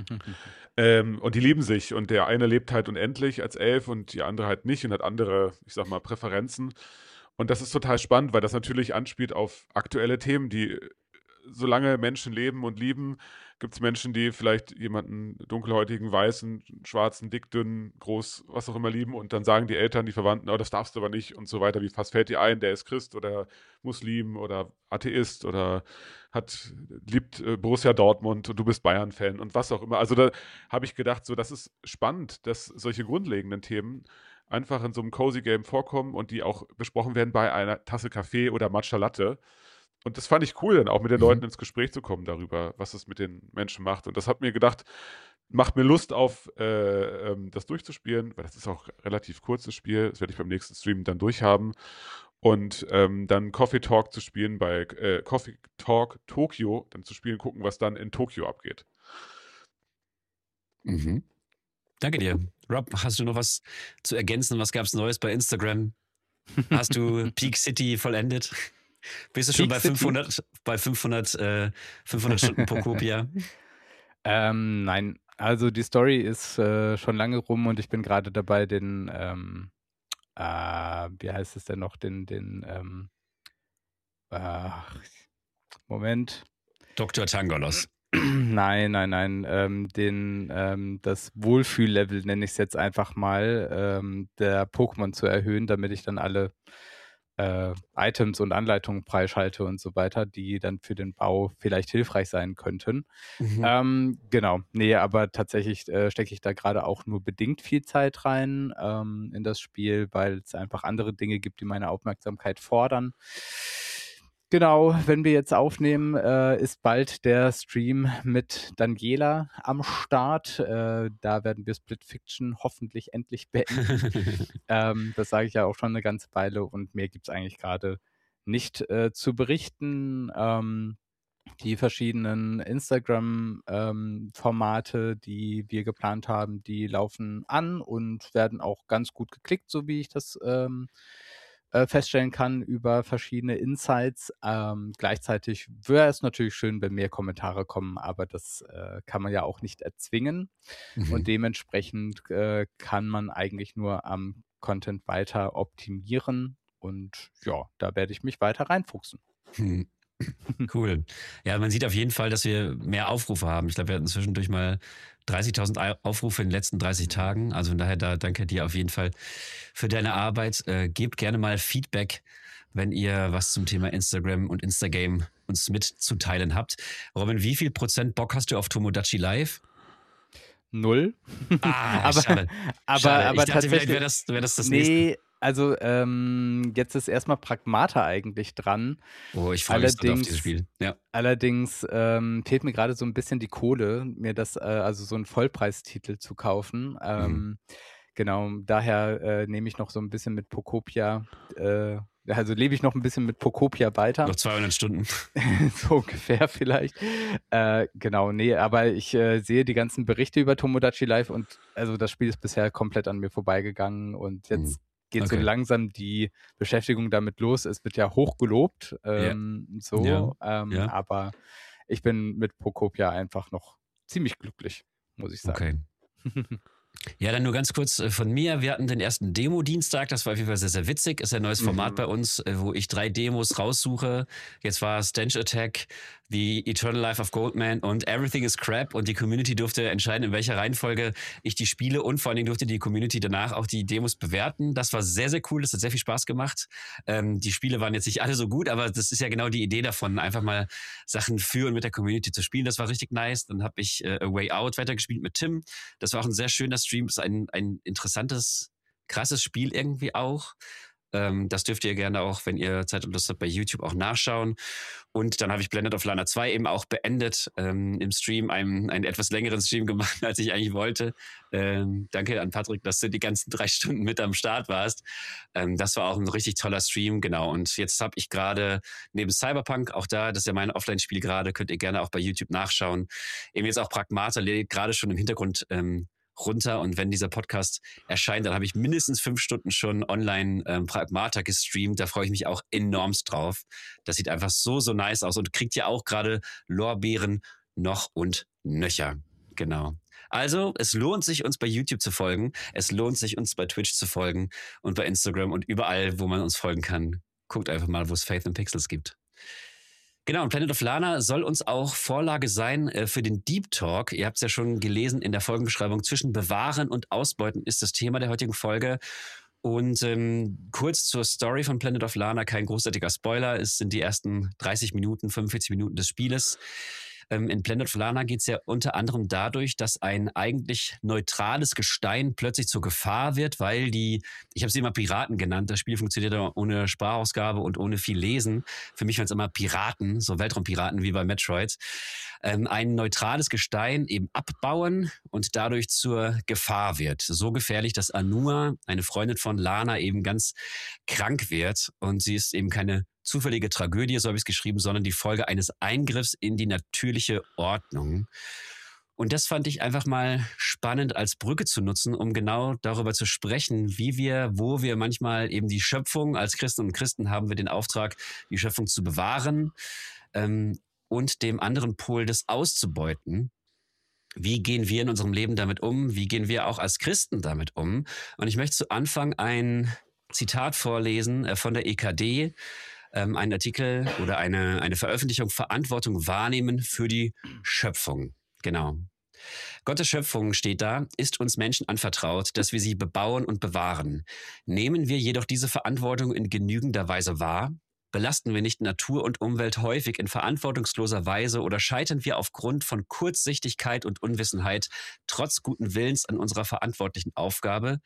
Ähm, und die lieben sich und der eine lebt halt unendlich als Elf und die andere halt nicht und hat andere, ich sag mal, Präferenzen. Und das ist total spannend, weil das natürlich anspielt auf aktuelle Themen, die, solange Menschen leben und lieben, gibt es Menschen, die vielleicht jemanden dunkelhäutigen, weißen, schwarzen, dick, dünn, groß, was auch immer lieben und dann sagen die Eltern, die Verwandten, oh, das darfst du aber nicht und so weiter. Wie was fällt dir ein, der ist Christ oder Muslim oder Atheist oder hat, liebt äh, Borussia Dortmund und du bist Bayern-Fan und was auch immer. Also da habe ich gedacht, so das ist spannend, dass solche grundlegenden Themen einfach in so einem Cozy Game vorkommen und die auch besprochen werden bei einer Tasse Kaffee oder Matcha Latte. Und das fand ich cool, dann auch mit den Leuten ins Gespräch zu kommen darüber, was es mit den Menschen macht. Und das hat mir gedacht, macht mir Lust auf, äh, ähm, das durchzuspielen, weil das ist auch ein relativ kurzes Spiel. Das werde ich beim nächsten Stream dann durchhaben. Und ähm, dann Coffee Talk zu spielen bei äh, Coffee Talk Tokio, dann zu spielen, gucken, was dann in Tokio abgeht. Mhm. Danke dir. Rob, hast du noch was zu ergänzen? Was gab es Neues bei Instagram? Hast du Peak City vollendet? Bist du schon Peak bei City? fünfhundert, bei fünfhundert, äh, fünfhundert Stunden Pokopia? Ähm, nein, also die Story ist äh, schon lange rum und ich bin gerade dabei, den, ähm, äh, wie heißt es denn noch, den, den, ähm, ach, Moment. Doktor Tangolos. Nein, nein, nein, ähm, den, ähm, das Wohlfühllevel, nenne ich es jetzt einfach mal, ähm, der Pokémon zu erhöhen, damit ich dann alle äh, Items und Anleitungen freischalte und so weiter, die dann für den Bau vielleicht hilfreich sein könnten. Mhm. Ähm, genau, nee, aber tatsächlich äh, stecke ich da gerade auch nur bedingt viel Zeit rein ähm, in das Spiel, weil es einfach andere Dinge gibt, die meine Aufmerksamkeit fordern. Genau, wenn wir jetzt aufnehmen, äh, ist bald der Stream mit Daniela am Start. Äh, da werden wir Split Fiction hoffentlich endlich beenden. ähm, das sage ich ja auch schon eine ganze Weile und mehr gibt es eigentlich gerade nicht äh, zu berichten. Ähm, die verschiedenen Instagram-Formate, ähm, die wir geplant haben, die laufen an und werden auch ganz gut geklickt, so wie ich das ähm, äh, feststellen kann über verschiedene Insights. Ähm, gleichzeitig wäre es natürlich schön, wenn mehr Kommentare kommen, aber das äh, kann man ja auch nicht erzwingen. Mhm. Und dementsprechend äh, kann man eigentlich nur am Content weiter optimieren. Und ja, da werde ich mich weiter reinfuchsen. Hm. Cool. Ja, man sieht auf jeden Fall, dass wir mehr Aufrufe haben. Ich glaube, wir hatten zwischendurch mal dreißigtausend Aufrufe in den letzten dreißig Tagen. Also von daher, da danke dir auf jeden Fall für deine Arbeit. Äh, gebt gerne mal Feedback, wenn ihr was zum Thema Instagram und Instagame uns mitzuteilen habt. Robin, wie viel Prozent Bock hast du auf Tomodachi Live? null. Ah, aber, schade. aber, schade. aber Ich dachte, vielleicht tatsächlich, wäre das, wär das das nächste. nee, also ähm, jetzt ist erstmal Pragmata eigentlich dran. Oh, ich freue mich so auf dieses Allerdings, Spiel. Ja. allerdings ähm, fehlt mir gerade so ein bisschen die Kohle, mir das, äh, also so einen Vollpreistitel zu kaufen. Mhm. Ähm, genau, daher äh, nehme ich noch so ein bisschen mit Pokopia, äh, also lebe ich noch ein bisschen mit Pokopia weiter. Noch zweihundert Stunden. So ungefähr vielleicht. Äh, genau, nee, aber ich äh, sehe die ganzen Berichte über Tomodachi Life und also das Spiel ist bisher komplett an mir vorbeigegangen und Mhm. jetzt geht so Okay. langsam die Beschäftigung damit los. Es wird ja hochgelobt, Ja. ähm, so, Ja. ähm, Ja. aber ich bin mit Pokopia einfach noch ziemlich glücklich, muss ich sagen. Okay. Ja, dann nur ganz kurz äh, von mir. Wir hatten den ersten Demo-Dienstag, das war auf jeden Fall sehr, sehr witzig. Ist ein neues Format Mhm. bei uns, äh, wo ich drei Demos raussuche. Jetzt war Stench Attack, The Eternal Life of Goldman und Everything is Crap und die Community durfte entscheiden, in welcher Reihenfolge ich die spiele und vor allen Dingen durfte die Community danach auch die Demos bewerten. Das war sehr, sehr cool, das hat sehr viel Spaß gemacht. Ähm, die Spiele waren jetzt nicht alle so gut, aber das ist ja genau die Idee davon, einfach mal Sachen für und mit der Community zu spielen. Das war richtig nice. Dann habe ich äh, A Way Out weitergespielt mit Tim. Das war auch ein sehr schöner Stream. Ist ein, ein interessantes, krasses Spiel irgendwie auch. Ähm, das dürft ihr gerne auch, wenn ihr Zeit und Lust habt, bei YouTube auch nachschauen. Und dann habe ich Blended of Lana zwei eben auch beendet ähm, im Stream, einen, einen etwas längeren Stream gemacht, als ich eigentlich wollte. Ähm, danke an Patrick, dass du die ganzen drei Stunden mit am Start warst. Ähm, das war auch ein richtig toller Stream, genau. Und jetzt habe ich gerade neben Cyberpunk, auch da, das ist ja mein Offline-Spiel gerade, könnt ihr gerne auch bei YouTube nachschauen. Eben jetzt auch Pragmata, gerade schon im Hintergrund ähm, runter und wenn dieser Podcast erscheint, dann habe ich mindestens fünf Stunden schon online ähm, Pragmata gestreamt. Da freue ich mich auch enormst drauf. Das sieht einfach so, so nice aus und kriegt ja auch gerade Lorbeeren noch und nöcher. Genau. Also, es lohnt sich, uns bei YouTube zu folgen. Es lohnt sich, uns bei Twitch zu folgen und bei Instagram und überall, wo man uns folgen kann. Guckt einfach mal, wo es Faith and Pixels gibt. Genau, und Planet of Lana soll uns auch Vorlage sein äh, für den Deep Talk. Ihr habt es ja schon gelesen in der Folgenbeschreibung. Zwischen Bewahren und Ausbeuten ist das Thema der heutigen Folge. Und ähm, kurz zur Story von Planet of Lana, kein großartiger Spoiler. Es sind die ersten dreißig Minuten, fünfundvierzig Minuten des Spieles. Ähm, in Planet of Lana geht es ja unter anderem dadurch, dass ein eigentlich neutrales Gestein plötzlich zur Gefahr wird, weil die, ich habe sie immer Piraten genannt, das Spiel funktioniert ja ohne Sprachausgabe und ohne viel Lesen. Für mich waren es immer Piraten, so Weltraumpiraten wie bei Metroid. Ähm, ein neutrales Gestein eben abbauen und dadurch zur Gefahr wird. So gefährlich, dass Anua, eine Freundin von Lana, eben ganz krank wird und sie ist eben keine zufällige Tragödie, so habe ich es geschrieben, sondern die Folge eines Eingriffs in die natürliche Ordnung. Und das fand ich einfach mal spannend als Brücke zu nutzen, um genau darüber zu sprechen, wie wir, wo wir manchmal eben die Schöpfung, als Christen und Christen haben wir den Auftrag, die Schöpfung zu bewahren ähm, und dem anderen Pol des auszubeuten. Wie gehen wir in unserem Leben damit um? Wie gehen wir auch als Christen damit um? Und ich möchte zu Anfang ein Zitat vorlesen äh, von der E K D, ähm, einen Artikel oder eine, eine Veröffentlichung, Verantwortung wahrnehmen für die Schöpfung. Genau. Gottes Schöpfung steht da, ist uns Menschen anvertraut, dass wir sie bebauen und bewahren. Nehmen wir jedoch diese Verantwortung in genügender Weise wahr? Belasten wir nicht Natur und Umwelt häufig in verantwortungsloser Weise oder scheitern wir aufgrund von Kurzsichtigkeit und Unwissenheit trotz guten Willens an unserer verantwortlichen Aufgabe?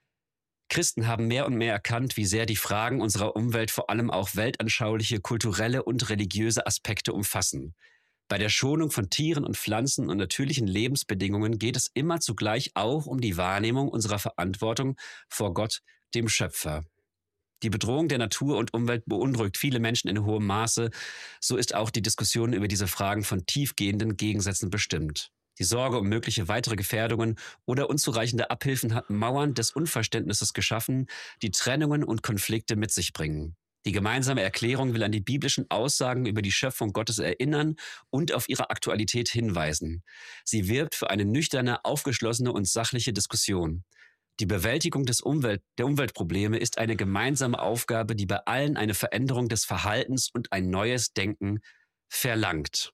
Christen haben mehr und mehr erkannt, wie sehr die Fragen unserer Umwelt vor allem auch weltanschauliche, kulturelle und religiöse Aspekte umfassen. Bei der Schonung von Tieren und Pflanzen und natürlichen Lebensbedingungen geht es immer zugleich auch um die Wahrnehmung unserer Verantwortung vor Gott, dem Schöpfer. Die Bedrohung der Natur und Umwelt beunruhigt viele Menschen in hohem Maße. So ist auch die Diskussion über diese Fragen von tiefgehenden Gegensätzen bestimmt. Die Sorge um mögliche weitere Gefährdungen oder unzureichende Abhilfen hat Mauern des Unverständnisses geschaffen, die Trennungen und Konflikte mit sich bringen. Die gemeinsame Erklärung will an die biblischen Aussagen über die Schöpfung Gottes erinnern und auf ihre Aktualität hinweisen. Sie wirbt für eine nüchterne, aufgeschlossene und sachliche Diskussion. Die Bewältigung des Umwelt, der Umweltprobleme ist eine gemeinsame Aufgabe, die bei allen eine Veränderung des Verhaltens und ein neues Denken verlangt.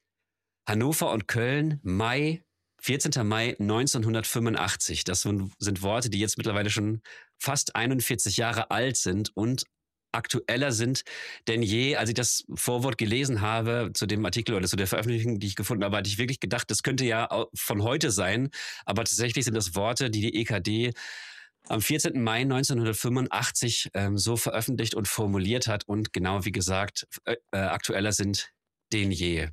Hannover und Köln, Mai, vierzehnter Mai neunzehnhundertfünfundachtzig. Das sind Worte, die jetzt mittlerweile schon fast einundvierzig Jahre alt sind und aktueller sind denn je. Als ich das Vorwort gelesen habe zu dem Artikel oder zu der Veröffentlichung, die ich gefunden habe, hatte ich wirklich gedacht, das könnte ja von heute sein. Aber tatsächlich sind das Worte, die die E K D am vierzehnten Mai neunzehnhundertfünfundachtzig ähm, so veröffentlicht und formuliert hat und genau wie gesagt äh, aktueller sind denn je.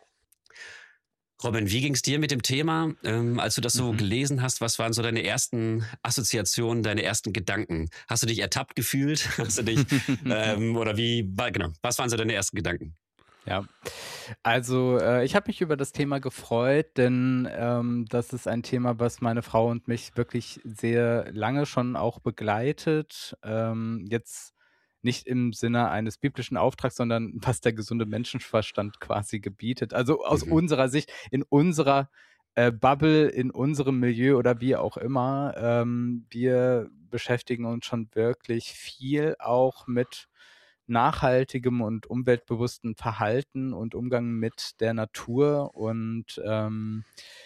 Robin, wie ging es dir mit dem Thema, ähm, als du das so mhm. gelesen hast? Was waren so deine ersten Assoziationen, deine ersten Gedanken? Hast du dich ertappt gefühlt? Hast du dich, ähm, oder wie, genau, was waren so deine ersten Gedanken? Ja, also äh, ich habe mich über das Thema gefreut, denn ähm, das ist ein Thema, was meine Frau und mich wirklich sehr lange schon auch begleitet. Ähm, jetzt nicht im Sinne eines biblischen Auftrags, sondern was der gesunde Menschenverstand quasi gebietet. Also aus Mhm. unserer Sicht, in unserer äh, Bubble, in unserem Milieu oder wie auch immer. Ähm, wir beschäftigen uns schon wirklich viel auch mit nachhaltigem und umweltbewussten Verhalten und Umgang mit der Natur. Und ähm,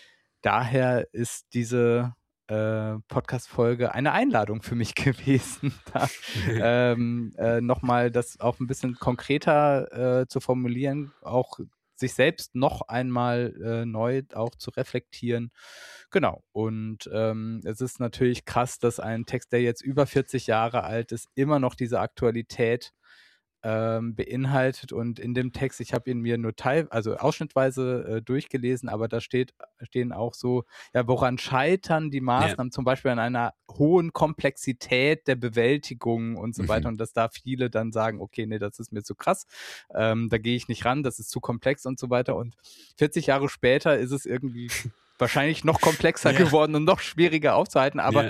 daher ist diese äh, Podcast-Folge eine Einladung für mich gewesen, da ähm, äh, nochmal das auch ein bisschen konkreter äh, zu formulieren, auch sich selbst noch einmal äh, neu auch zu reflektieren. Genau. Und ähm, es ist natürlich krass, dass ein Text, der jetzt über vierzig Jahre alt ist, immer noch diese Aktualität ähm, beinhaltet. Und in dem Text, ich habe ihn mir nur teil, also ausschnittweise äh, durchgelesen, aber da steht, stehen auch so, ja, woran scheitern die Maßnahmen, ja. zum Beispiel an einer hohen Komplexität der Bewältigung und so mhm. weiter. Und dass da viele dann sagen, okay, nee, das ist mir zu krass, ähm, da gehe ich nicht ran, das ist zu komplex und so weiter. Und vierzig Jahre später ist es irgendwie wahrscheinlich noch komplexer ja. geworden und noch schwieriger aufzuhalten, aber ja.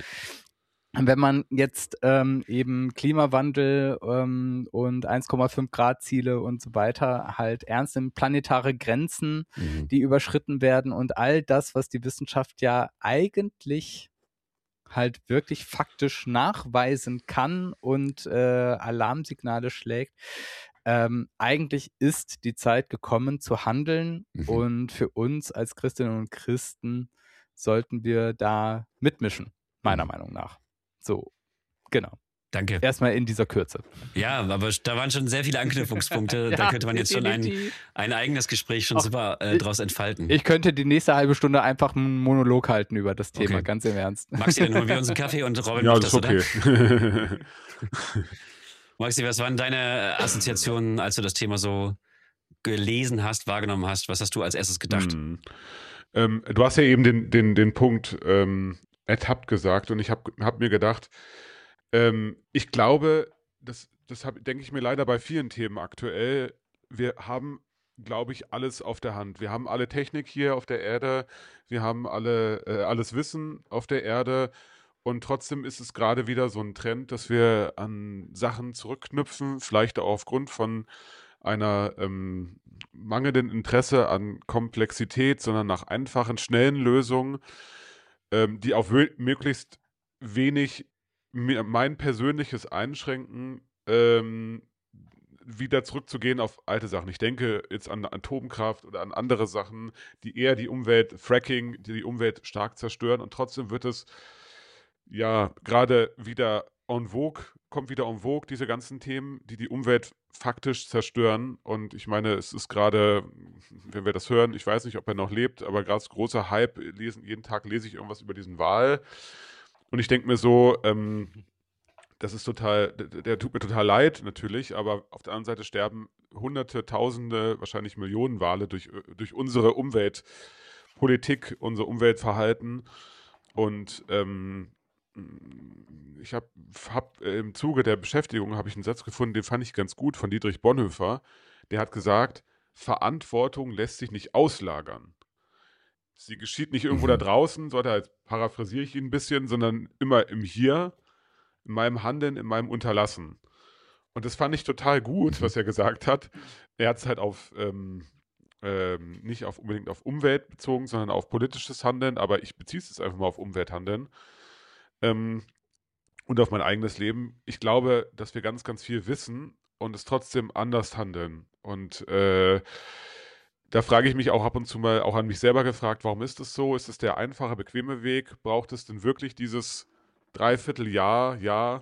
wenn man jetzt ähm, eben Klimawandel ähm, und eins Komma fünf Grad Ziele und so weiter halt ernst nimmt, planetare Grenzen, mhm. die überschritten werden und all das, was die Wissenschaft ja eigentlich halt wirklich faktisch nachweisen kann und äh, Alarmsignale schlägt. Ähm, eigentlich ist die Zeit gekommen zu handeln mhm. und für uns als Christinnen und Christen sollten wir da mitmischen, meiner mhm. Meinung nach. So, genau. Danke. Erstmal in dieser Kürze. Ja, aber da waren schon sehr viele Anknüpfungspunkte. ja, da könnte man jetzt schon ein, ein eigenes Gespräch schon Ach, super äh, draus entfalten. Ich könnte die nächste halbe Stunde einfach einen Monolog halten über das Thema, okay. ganz im Ernst. Maxi, dann holen wir uns einen Kaffee und Robin ja, macht das, das, okay. oder? Maxi, was waren deine Assoziationen, als du das Thema so gelesen hast, wahrgenommen hast? Was hast du als erstes gedacht? Hm. Ähm, du hast ja eben den, den, den Punkt ähm, ertappt gesagt und ich habe hab mir gedacht, ähm, ich glaube, das, das hab, denke ich mir leider bei vielen Themen aktuell, wir haben, glaube ich, alles auf der Hand. Wir haben alle Technik hier auf der Erde, wir haben alle äh, alles Wissen auf der Erde und trotzdem ist es gerade wieder so ein Trend, dass wir an Sachen zurückknüpfen, vielleicht auch aufgrund von einer ähm, mangelnden Interesse an Komplexität, sondern nach einfachen, schnellen Lösungen, ähm, die auf möglichst wenig mein persönliches Einschränken, ähm, wieder zurückzugehen auf alte Sachen. Ich denke jetzt an Atomkraft oder an andere Sachen, die eher die Umwelt, Fracking, die die Umwelt stark zerstören und trotzdem wird es ja gerade wieder en vogue, kommt wieder en vogue, diese ganzen Themen, die die Umwelt faktisch zerstören. Und ich meine, es ist gerade, wenn wir das hören, ich weiß nicht, ob er noch lebt, aber gerade großer Hype, lesen, jeden Tag lese ich irgendwas über diesen Wal. Und ich denke mir so, ähm, das ist total, der, der tut mir total leid natürlich, aber auf der anderen Seite sterben Hunderte, Tausende, wahrscheinlich Millionen Wale durch, durch unsere Umweltpolitik, unser Umweltverhalten. Und ähm, ich habe hab, äh, im Zuge der Beschäftigung habe ich einen Satz gefunden, den fand ich ganz gut, von Dietrich Bonhoeffer. Der hat gesagt, Verantwortung lässt sich nicht auslagern. Sie geschieht nicht irgendwo mhm. da draußen, so halt paraphrasiere ich ihn ein bisschen, sondern immer im Hier, in meinem Handeln, in meinem Unterlassen. Und das fand ich total gut, was er gesagt hat. Er hat es halt auf, ähm, ähm, nicht auf unbedingt auf Umwelt bezogen, sondern auf politisches Handeln, aber ich beziehe es jetzt einfach mal auf Umwelthandeln. Ähm, und auf mein eigenes Leben. Ich glaube, dass wir ganz, ganz viel wissen und es trotzdem anders handeln. Und äh, da frage ich mich auch ab und zu mal, auch an mich selber gefragt, warum ist es so? Ist es der einfache, bequeme Weg? Braucht es denn wirklich dieses Dreivierteljahr, Jahr,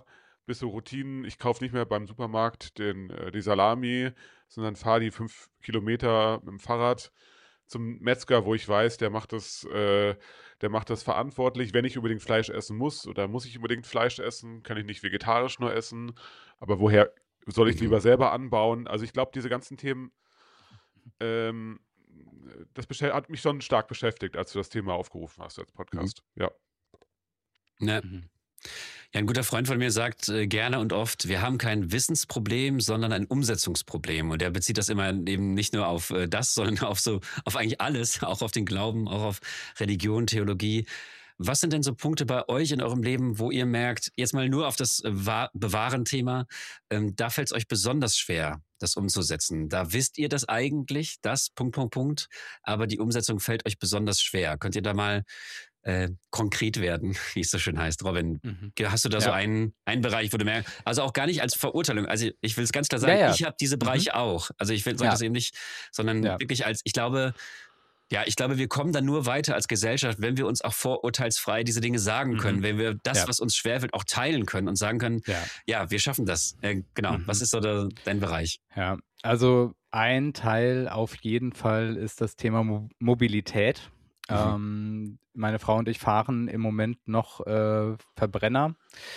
bis so Routinen. Ich kaufe nicht mehr beim Supermarkt den, äh, die Salami, sondern fahre die fünf Kilometer mit dem Fahrrad zum Metzger, wo ich weiß, der macht das, äh, der macht das verantwortlich. Wenn ich unbedingt Fleisch essen muss oder muss ich unbedingt Fleisch essen, kann ich nicht vegetarisch nur essen. Aber woher soll ich Mhm. lieber selber anbauen? Also ich glaube, diese ganzen Themen, ähm, das beschä- hat mich schon stark beschäftigt, als du das Thema aufgerufen hast als Podcast. Ja. Ne? Mhm. Ja, ein guter Freund von mir sagt äh, gerne und oft, wir haben kein Wissensproblem, sondern ein Umsetzungsproblem. Und er bezieht das immer eben nicht nur auf äh, das, sondern auf so, auf eigentlich alles, auch auf den Glauben, auch auf Religion, Theologie. Was sind denn so Punkte bei euch in eurem Leben, wo ihr merkt, jetzt mal nur auf das äh, Wahr- Bewahren-Thema, ähm, da fällt es euch besonders schwer, das umzusetzen. Da wisst ihr das eigentlich, das, Punkt, Punkt, Punkt, aber die Umsetzung fällt euch besonders schwer. Könnt ihr da mal äh, konkret werden, wie es so schön heißt? Robin, Mhm. hast du da so Ja. einen, einen Bereich, wo du merkst, also auch gar nicht als Verurteilung, also ich will es ganz klar Ja, sagen, ja. ich habe diese Bereiche auch. Also ich will sage Ja. das eben nicht, sondern Ja. wirklich als, ich glaube, ja, ich glaube, wir kommen dann nur weiter als Gesellschaft, wenn wir uns auch vorurteilsfrei diese Dinge sagen können, Mhm. wenn wir das, Ja. was uns schwerfällt, auch teilen können und sagen können, Ja. ja, wir schaffen das. Äh, genau. Mhm. Was ist so der, dein Bereich? Ja, also ein Teil auf jeden Fall ist das Thema Mo Mobilität. Mhm. Ähm, meine Frau und ich fahren im Moment noch äh, Verbrenner.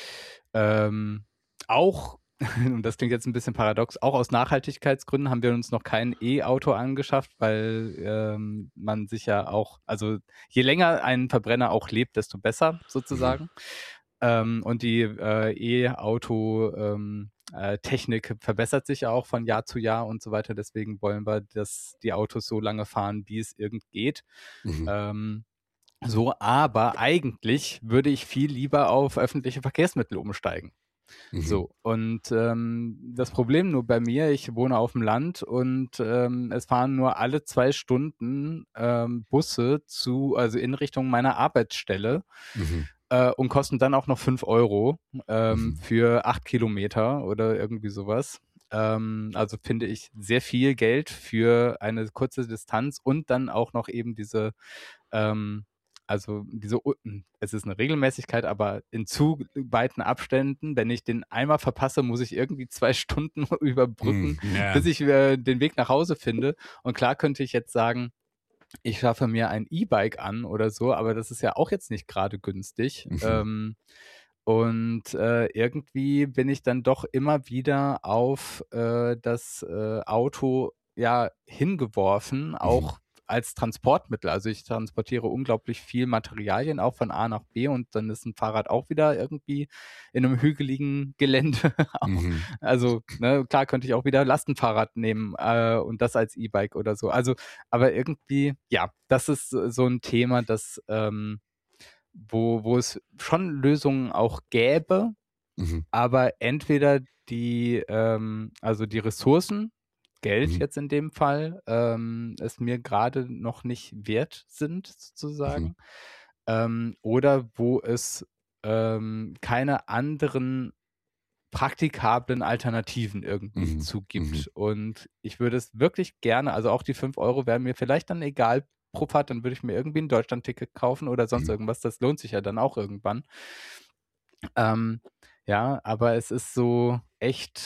Ähm, auch, und das klingt jetzt ein bisschen paradox, auch aus Nachhaltigkeitsgründen haben wir uns noch kein E-Auto angeschafft, weil ähm, man sich ja auch, also je länger ein Verbrenner auch lebt, desto besser sozusagen. Ähm, und die äh, E-Auto ähm, äh, Technik verbessert sich ja auch von Jahr zu Jahr und so weiter. Deswegen wollen wir, dass die Autos so lange fahren, wie es irgend geht. Mhm. Ähm, so, aber eigentlich würde ich viel lieber auf öffentliche Verkehrsmittel umsteigen. Mhm. So, und ähm, das Problem nur bei mir, ich wohne auf dem Land und ähm, es fahren nur alle zwei Stunden ähm, Busse zu, also in Richtung meiner Arbeitsstelle Mhm. äh, und kosten dann auch noch fünf Euro ähm, Mhm. für acht Kilometer oder irgendwie sowas. Ähm, also finde ich sehr viel Geld für eine kurze Distanz und dann auch noch eben diese ähm, also diese, U- es ist eine Regelmäßigkeit, aber in zu weiten Abständen, wenn ich den einmal verpasse, muss ich irgendwie zwei Stunden überbrücken, Mhm. Ja. bis ich äh, den Weg nach Hause finde. Und klar könnte ich jetzt sagen, ich schaffe mir ein E-Bike an oder so, aber das ist ja auch jetzt nicht gerade günstig. Mhm. Ähm, und äh, irgendwie bin ich dann doch immer wieder auf äh, das äh, Auto ja hingeworfen, auch als Transportmittel. Also ich transportiere unglaublich viel Materialien auch von A nach B und dann ist ein Fahrrad auch wieder irgendwie in einem hügeligen Gelände. Mhm. Also ne, klar könnte ich auch wieder Lastenfahrrad nehmen äh, und das als E-Bike oder so. Also, aber irgendwie, ja, das ist so ein Thema, das ähm, wo, wo es schon Lösungen auch gäbe, Mhm. aber entweder die, ähm, also die Ressourcen, Geld Mhm. jetzt in dem Fall, ähm, es mir gerade noch nicht wert sind, sozusagen, ähm, oder wo es ähm, keine anderen praktikablen Alternativen irgendwie Mhm. zu gibt. Mhm. Und ich würde es wirklich gerne, also auch die fünf Euro wären mir vielleicht dann egal pro Fahrt, dann würde ich mir irgendwie ein Deutschland-Ticket kaufen oder sonst Mhm. irgendwas. Das lohnt sich ja dann auch irgendwann. Ähm, ja, aber es ist so echt,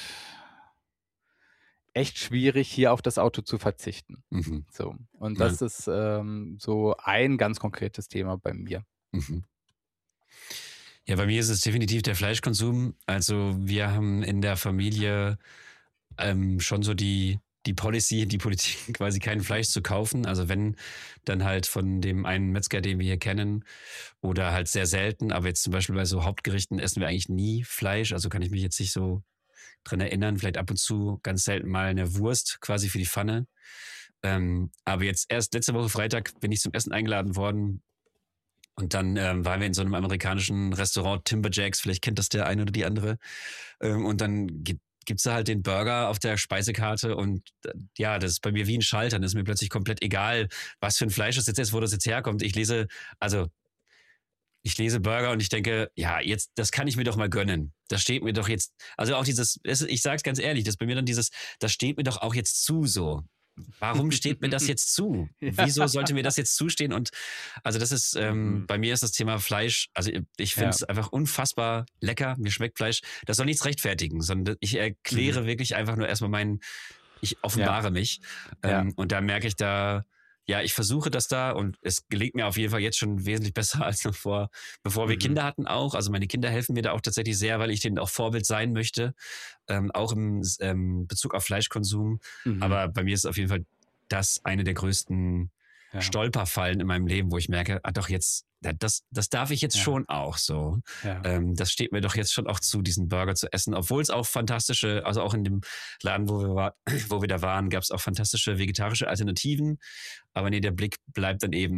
echt schwierig, hier auf das Auto zu verzichten. Mhm. So. Und Ja. das ist ähm, so ein ganz konkretes Thema bei mir. Mhm. Ja, bei mir ist es definitiv der Fleischkonsum. Also wir haben in der Familie ähm, schon so die, die Policy, die Politik, quasi kein Fleisch zu kaufen. Also wenn, dann halt von dem einen Metzger, den wir hier kennen, oder halt sehr selten. Aber jetzt zum Beispiel bei so Hauptgerichten essen wir eigentlich nie Fleisch. Also kann ich mich jetzt nicht so dran erinnern. Vielleicht ab und zu ganz selten mal eine Wurst quasi für die Pfanne. Ähm, aber jetzt erst letzte Woche Freitag bin ich zum Essen eingeladen worden. Und dann ähm, waren wir in so einem amerikanischen Restaurant, Timberjacks, vielleicht kennt das der eine oder die andere. Ähm, und dann gibt gibt's da halt den Burger auf der Speisekarte und äh, ja, das ist bei mir wie ein Schalter. Das ist mir plötzlich komplett egal, was für ein Fleisch das jetzt ist, wo das jetzt herkommt. Ich lese, also ich lese Burger und ich denke, ja, jetzt, das kann ich mir doch mal gönnen. Das steht mir doch jetzt, also auch dieses, ich sag's ganz ehrlich, das ist bei mir dann dieses, das steht mir doch auch jetzt zu so. warum steht mir das jetzt zu? Ja. Wieso sollte mir das jetzt zustehen? Und also das ist, ähm, Mhm. bei mir ist das Thema Fleisch, also ich finde Ja. es einfach unfassbar lecker, mir schmeckt Fleisch, das soll nichts rechtfertigen, sondern ich erkläre Mhm. wirklich einfach nur erstmal meinen, ich offenbare Ja. mich Ja. ähm, und da merke ich da, ja, ich versuche das da und es gelingt mir auf jeden Fall jetzt schon wesentlich besser als noch vor, bevor wir Mhm. Kinder hatten auch. Also meine Kinder helfen mir da auch tatsächlich sehr, weil ich denen auch Vorbild sein möchte, ähm, auch im ähm, Bezug auf Fleischkonsum. Mhm. Aber bei mir ist auf jeden Fall das eine der größten Ja. Stolperfallen in meinem Leben, wo ich merke, ah doch jetzt, das, das darf ich jetzt Ja. schon auch so. Ja. Ähm, das steht mir doch jetzt schon auch zu, diesen Burger zu essen, obwohl es auch fantastische, also auch in dem Laden, wo wir, war, wo wir da waren, gab es auch fantastische vegetarische Alternativen. Aber nee, der Blick bleibt dann eben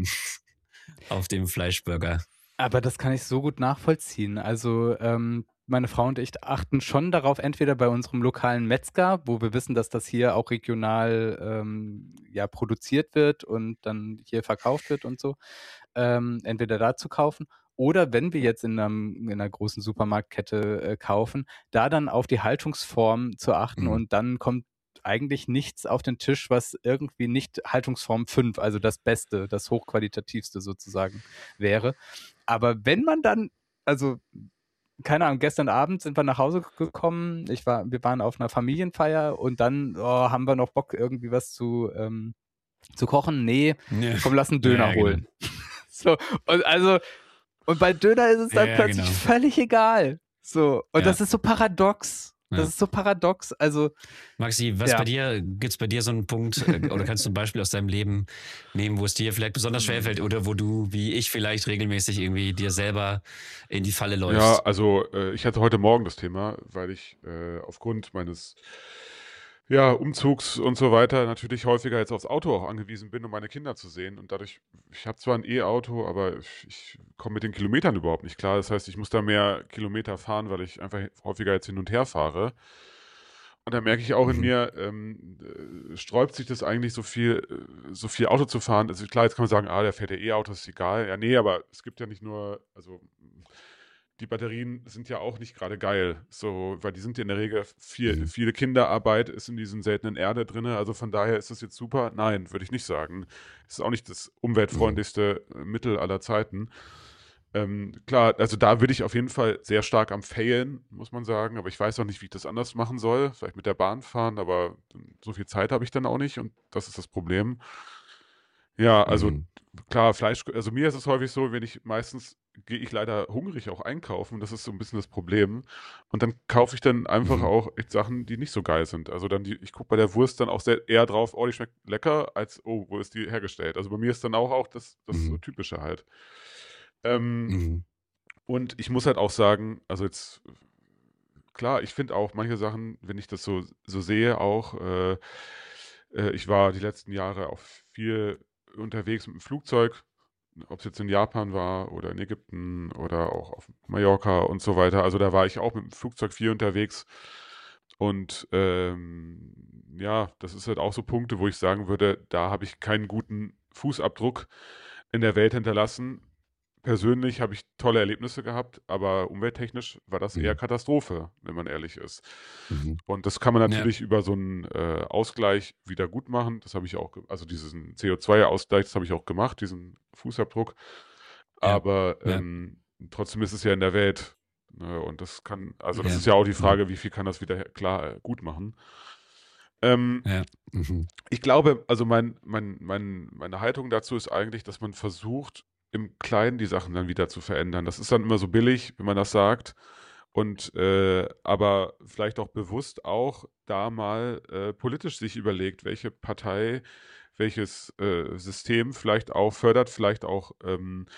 auf dem Fleischburger. Aber das kann ich so gut nachvollziehen. Also ähm, meine Frau und ich achten schon darauf, entweder bei unserem lokalen Metzger, wo wir wissen, dass das hier auch regional ähm, ja, produziert wird und dann hier verkauft wird und so, ähm, entweder da zu kaufen. Oder wenn wir jetzt in, einem, in einer großen Supermarktkette äh, kaufen, da dann auf die Haltungsform zu achten Mhm. und dann kommt eigentlich nichts auf den Tisch, was irgendwie nicht Haltungsform fünf, also das Beste, das Hochqualitativste sozusagen wäre. Aber wenn man dann, also keine Ahnung, gestern Abend sind wir nach Hause gekommen, ich war, wir waren auf einer Familienfeier und dann oh, haben wir noch Bock, irgendwie was zu, ähm, zu kochen. Nee, Ja. komm, lass einen Döner Ja, genau. holen. So, und also, und bei Döner ist es dann Ja, plötzlich genau. völlig egal. So, und Ja. das ist so paradox. Das Ja. ist so paradox. Also, Maxi, was Ja. bei dir, gibt es bei dir so einen Punkt, äh, oder kannst du ein Beispiel aus deinem Leben nehmen, wo es dir vielleicht besonders Mhm. schwerfällt oder wo du, wie ich vielleicht, regelmäßig irgendwie dir selber in die Falle Ja, läufst? also äh, ich hatte heute Morgen das Thema, weil ich äh, aufgrund meines ja, Umzugs und so weiter natürlich häufiger jetzt aufs Auto auch angewiesen bin, um meine Kinder zu sehen. Und dadurch, ich habe zwar ein E-Auto, aber ich, ich komme mit den Kilometern überhaupt nicht klar. Das heißt, ich muss da mehr Kilometer fahren, weil ich einfach häufiger jetzt hin und her fahre. Und da merke ich auch in Mhm. mir, ähm, äh, sträubt sich das eigentlich so viel, äh, so viel Auto zu fahren. Also klar, jetzt kann man sagen, ah, der fährt ja E-Auto, ist egal. Ja, nee, aber es gibt ja nicht nur, also die Batterien sind ja auch nicht gerade geil, so, weil die sind ja in der Regel viel, Mhm. viele Kinderarbeit ist in diesen seltenen Erde drin. Also von daher ist das jetzt super. Nein, würde ich nicht sagen. Ist auch nicht das umweltfreundlichste äh, Mittel aller Zeiten. Ähm, klar, also da würde ich auf jeden Fall sehr stark am Failen, muss man sagen. Aber ich weiß auch nicht, wie ich das anders machen soll. Vielleicht mit der Bahn fahren, aber so viel Zeit habe ich dann auch nicht und das ist das Problem. Ja, also Mhm. klar, Fleisch, also mir ist es häufig so, wenn ich meistens gehe ich leider hungrig auch einkaufen, das ist so ein bisschen das Problem. Und dann kaufe ich dann einfach Mhm. auch echt Sachen, die nicht so geil sind. Also dann die, ich gucke bei der Wurst dann auch sehr, eher drauf, oh, die schmeckt lecker, als oh, wo ist die hergestellt? Also bei mir ist dann auch, auch das, das so Mhm. Typische halt. Ähm, Mhm. und ich muss halt auch sagen, also jetzt, klar, ich finde auch manche Sachen, wenn ich das so, so sehe, auch, äh, äh, ich war die letzten Jahre auch viel unterwegs mit dem Flugzeug, ob es jetzt in Japan war oder in Ägypten oder auch auf Mallorca und so weiter. Also da war ich auch mit dem Flugzeug viel unterwegs. Und ähm, ja, das ist halt auch so Punkte, wo ich sagen würde, da habe ich keinen guten Fußabdruck in der Welt hinterlassen. Persönlich habe ich tolle Erlebnisse gehabt, aber umwelttechnisch war das eher Mhm. Katastrophe, wenn man ehrlich ist. Mhm. Und das kann man Ja. natürlich über so einen äh, Ausgleich wieder gut machen. Das habe ich auch, ge- also diesen C O zwei Ausgleich, das habe ich auch gemacht, diesen Fußabdruck. Ja. Aber Ja. ähm, trotzdem ist es ja in der Welt. Ne? Und das kann, also das Ja. ist ja auch die Mhm. Frage, wie viel kann das wieder klar äh, gut machen. Ähm, Ja. Mhm. ich glaube, also mein, mein, mein, meine Haltung dazu ist eigentlich, dass man versucht, im Kleinen die Sachen dann wieder zu verändern. Das ist dann immer so billig, wenn man das sagt. Und äh, aber vielleicht auch bewusst auch da mal äh, politisch sich überlegt, welche Partei, welches äh, System vielleicht auch fördert, vielleicht auch ähm,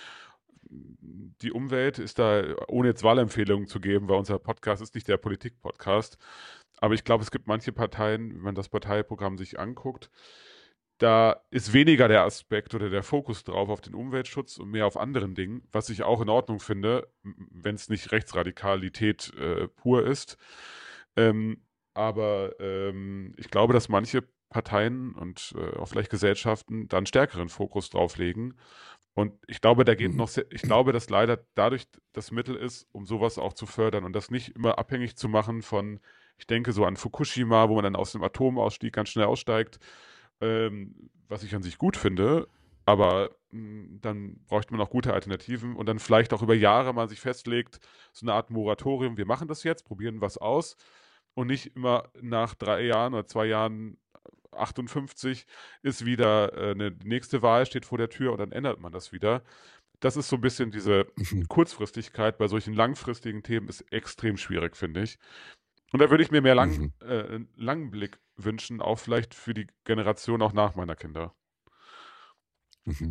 die Umwelt ist da, ohne jetzt Wahlempfehlungen zu geben, weil unser Podcast ist nicht der Politik-Podcast. Aber ich glaube, es gibt manche Parteien, wenn man das Parteiprogramm sich anguckt, da ist weniger der Aspekt oder der Fokus drauf auf den Umweltschutz und mehr auf anderen Dingen, was ich auch in Ordnung finde, wenn es nicht Rechtsradikalität äh, pur ist. Ähm, aber ähm, ich glaube, dass manche Parteien und äh, auch vielleicht Gesellschaften da einen stärkeren Fokus drauf legen. Und ich glaube, da geht Mhm. noch sehr, ich glaube, dass leider dadurch das Mittel ist, um sowas auch zu fördern und das nicht immer abhängig zu machen von, ich denke so an Fukushima, wo man dann aus dem Atomausstieg ganz schnell aussteigt ähm, was ich an sich gut finde, aber mh, dann bräuchte man auch gute Alternativen und dann vielleicht auch über Jahre mal sich festlegt, so eine Art Moratorium, wir machen das jetzt, probieren was aus und nicht immer nach drei Jahren oder zwei Jahren achtundfünfzig ist wieder äh, eine die nächste Wahl steht vor der Tür und dann ändert man das wieder. Das ist so ein bisschen diese Mhm. Kurzfristigkeit bei solchen langfristigen Themen ist extrem schwierig, finde ich. Und da würde ich mir mehr lang, Mhm. äh, einen langen Blick wünschen, auch vielleicht für die Generation auch nach meiner Kinder. Mhm.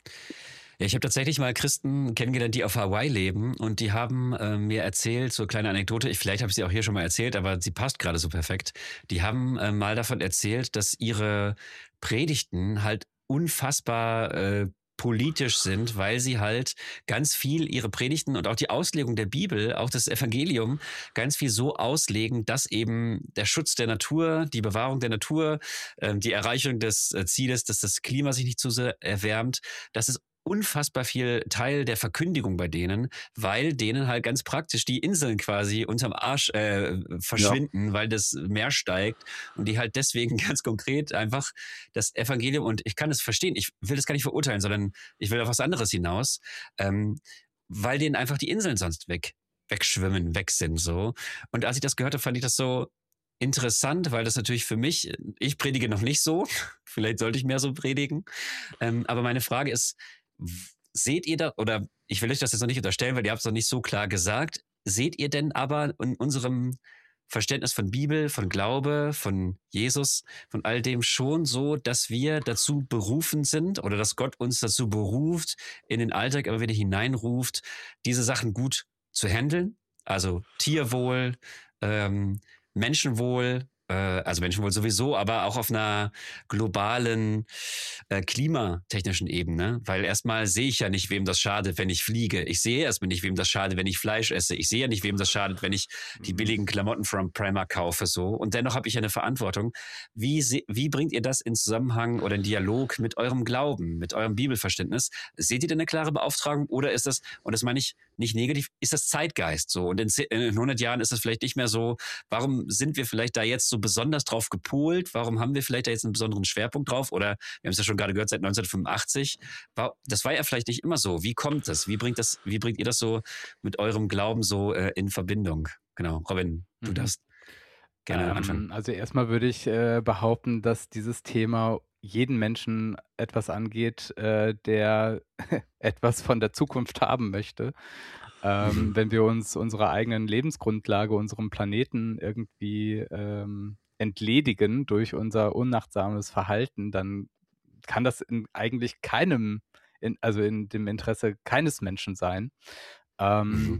Ja, ich habe tatsächlich mal Christen kennengelernt, die auf Hawaii leben und die haben äh, mir erzählt, so eine kleine Anekdote, ich, vielleicht habe ich sie auch hier schon mal erzählt, aber sie passt gerade so perfekt. Die haben äh, mal davon erzählt, dass ihre Predigten halt unfassbar äh, politisch sind, weil sie halt ganz viel ihre Predigten und auch die Auslegung der Bibel, auch das Evangelium, ganz viel so auslegen, dass eben der Schutz der Natur, die Bewahrung der Natur, ähm, die Erreichung des äh, Zieles, dass das Klima sich nicht zu sehr erwärmt, das ist unfassbar viel Teil der Verkündigung bei denen, weil denen halt ganz praktisch die Inseln quasi unterm Arsch äh, verschwinden, weil das Meer steigt und die halt deswegen ganz konkret einfach das Evangelium, und ich kann es verstehen, ich will das gar nicht verurteilen, sondern ich will auf was anderes hinaus, ähm, weil denen einfach die Inseln sonst weg wegschwimmen, weg sind so. Und als ich das gehört habe, fand ich das so interessant, weil das natürlich für mich, ich predige noch nicht so, vielleicht sollte ich mehr so predigen, ähm, aber meine Frage ist, seht ihr da, oder ich will euch das jetzt noch nicht unterstellen, weil ihr habt es noch nicht so klar gesagt, seht ihr denn aber in unserem Verständnis von Bibel, von Glaube, von Jesus, von all dem schon so, dass wir dazu berufen sind oder dass Gott uns dazu beruft, in den Alltag immer wieder hineinruft, diese Sachen gut zu handeln? Also Tierwohl, ähm, Menschenwohl, äh, also Menschenwohl sowieso, aber auch auf einer globalen äh, klimatechnischen Ebene, weil erstmal sehe ich ja nicht, wem das schadet, wenn ich fliege. Ich sehe erstmal nicht, wem das schadet, wenn ich Fleisch esse. Ich sehe ja nicht, wem das schadet, wenn ich die Mhm. billigen Klamotten from Primark kaufe, so. Und dennoch habe ich ja eine Verantwortung. Wie, se- wie bringt ihr das in Zusammenhang oder in Dialog mit eurem Glauben, mit eurem Bibelverständnis? Seht ihr denn eine klare Beauftragung oder ist das, und das meine ich nicht negativ, ist das Zeitgeist so? Und in, ze- in hundert Jahren ist das vielleicht nicht mehr so. Warum sind wir vielleicht da jetzt so besonders drauf gepolt? Warum haben wir vielleicht da jetzt einen besonderen Schwerpunkt drauf? Oder wir haben es ja schon gerade gehört, seit neunzehnhundertfünfundachtzig. War, das war ja vielleicht nicht immer so. Wie kommt das? Wie bringt das, wie bringt ihr das so mit eurem Glauben so äh, in Verbindung? Genau, Robin, du Mhm. darfst gerne anfangen. Ähm, also erstmal würde ich äh, behaupten, dass dieses Thema jeden Menschen etwas angeht, äh, der etwas von der Zukunft haben möchte. Ähm, Mhm. wenn wir uns unserer eigenen Lebensgrundlage, unserem Planeten irgendwie ähm, entledigen durch unser unachtsames Verhalten, dann kann das in eigentlich keinem, in, also in dem Interesse keines Menschen sein. Ähm, Mhm.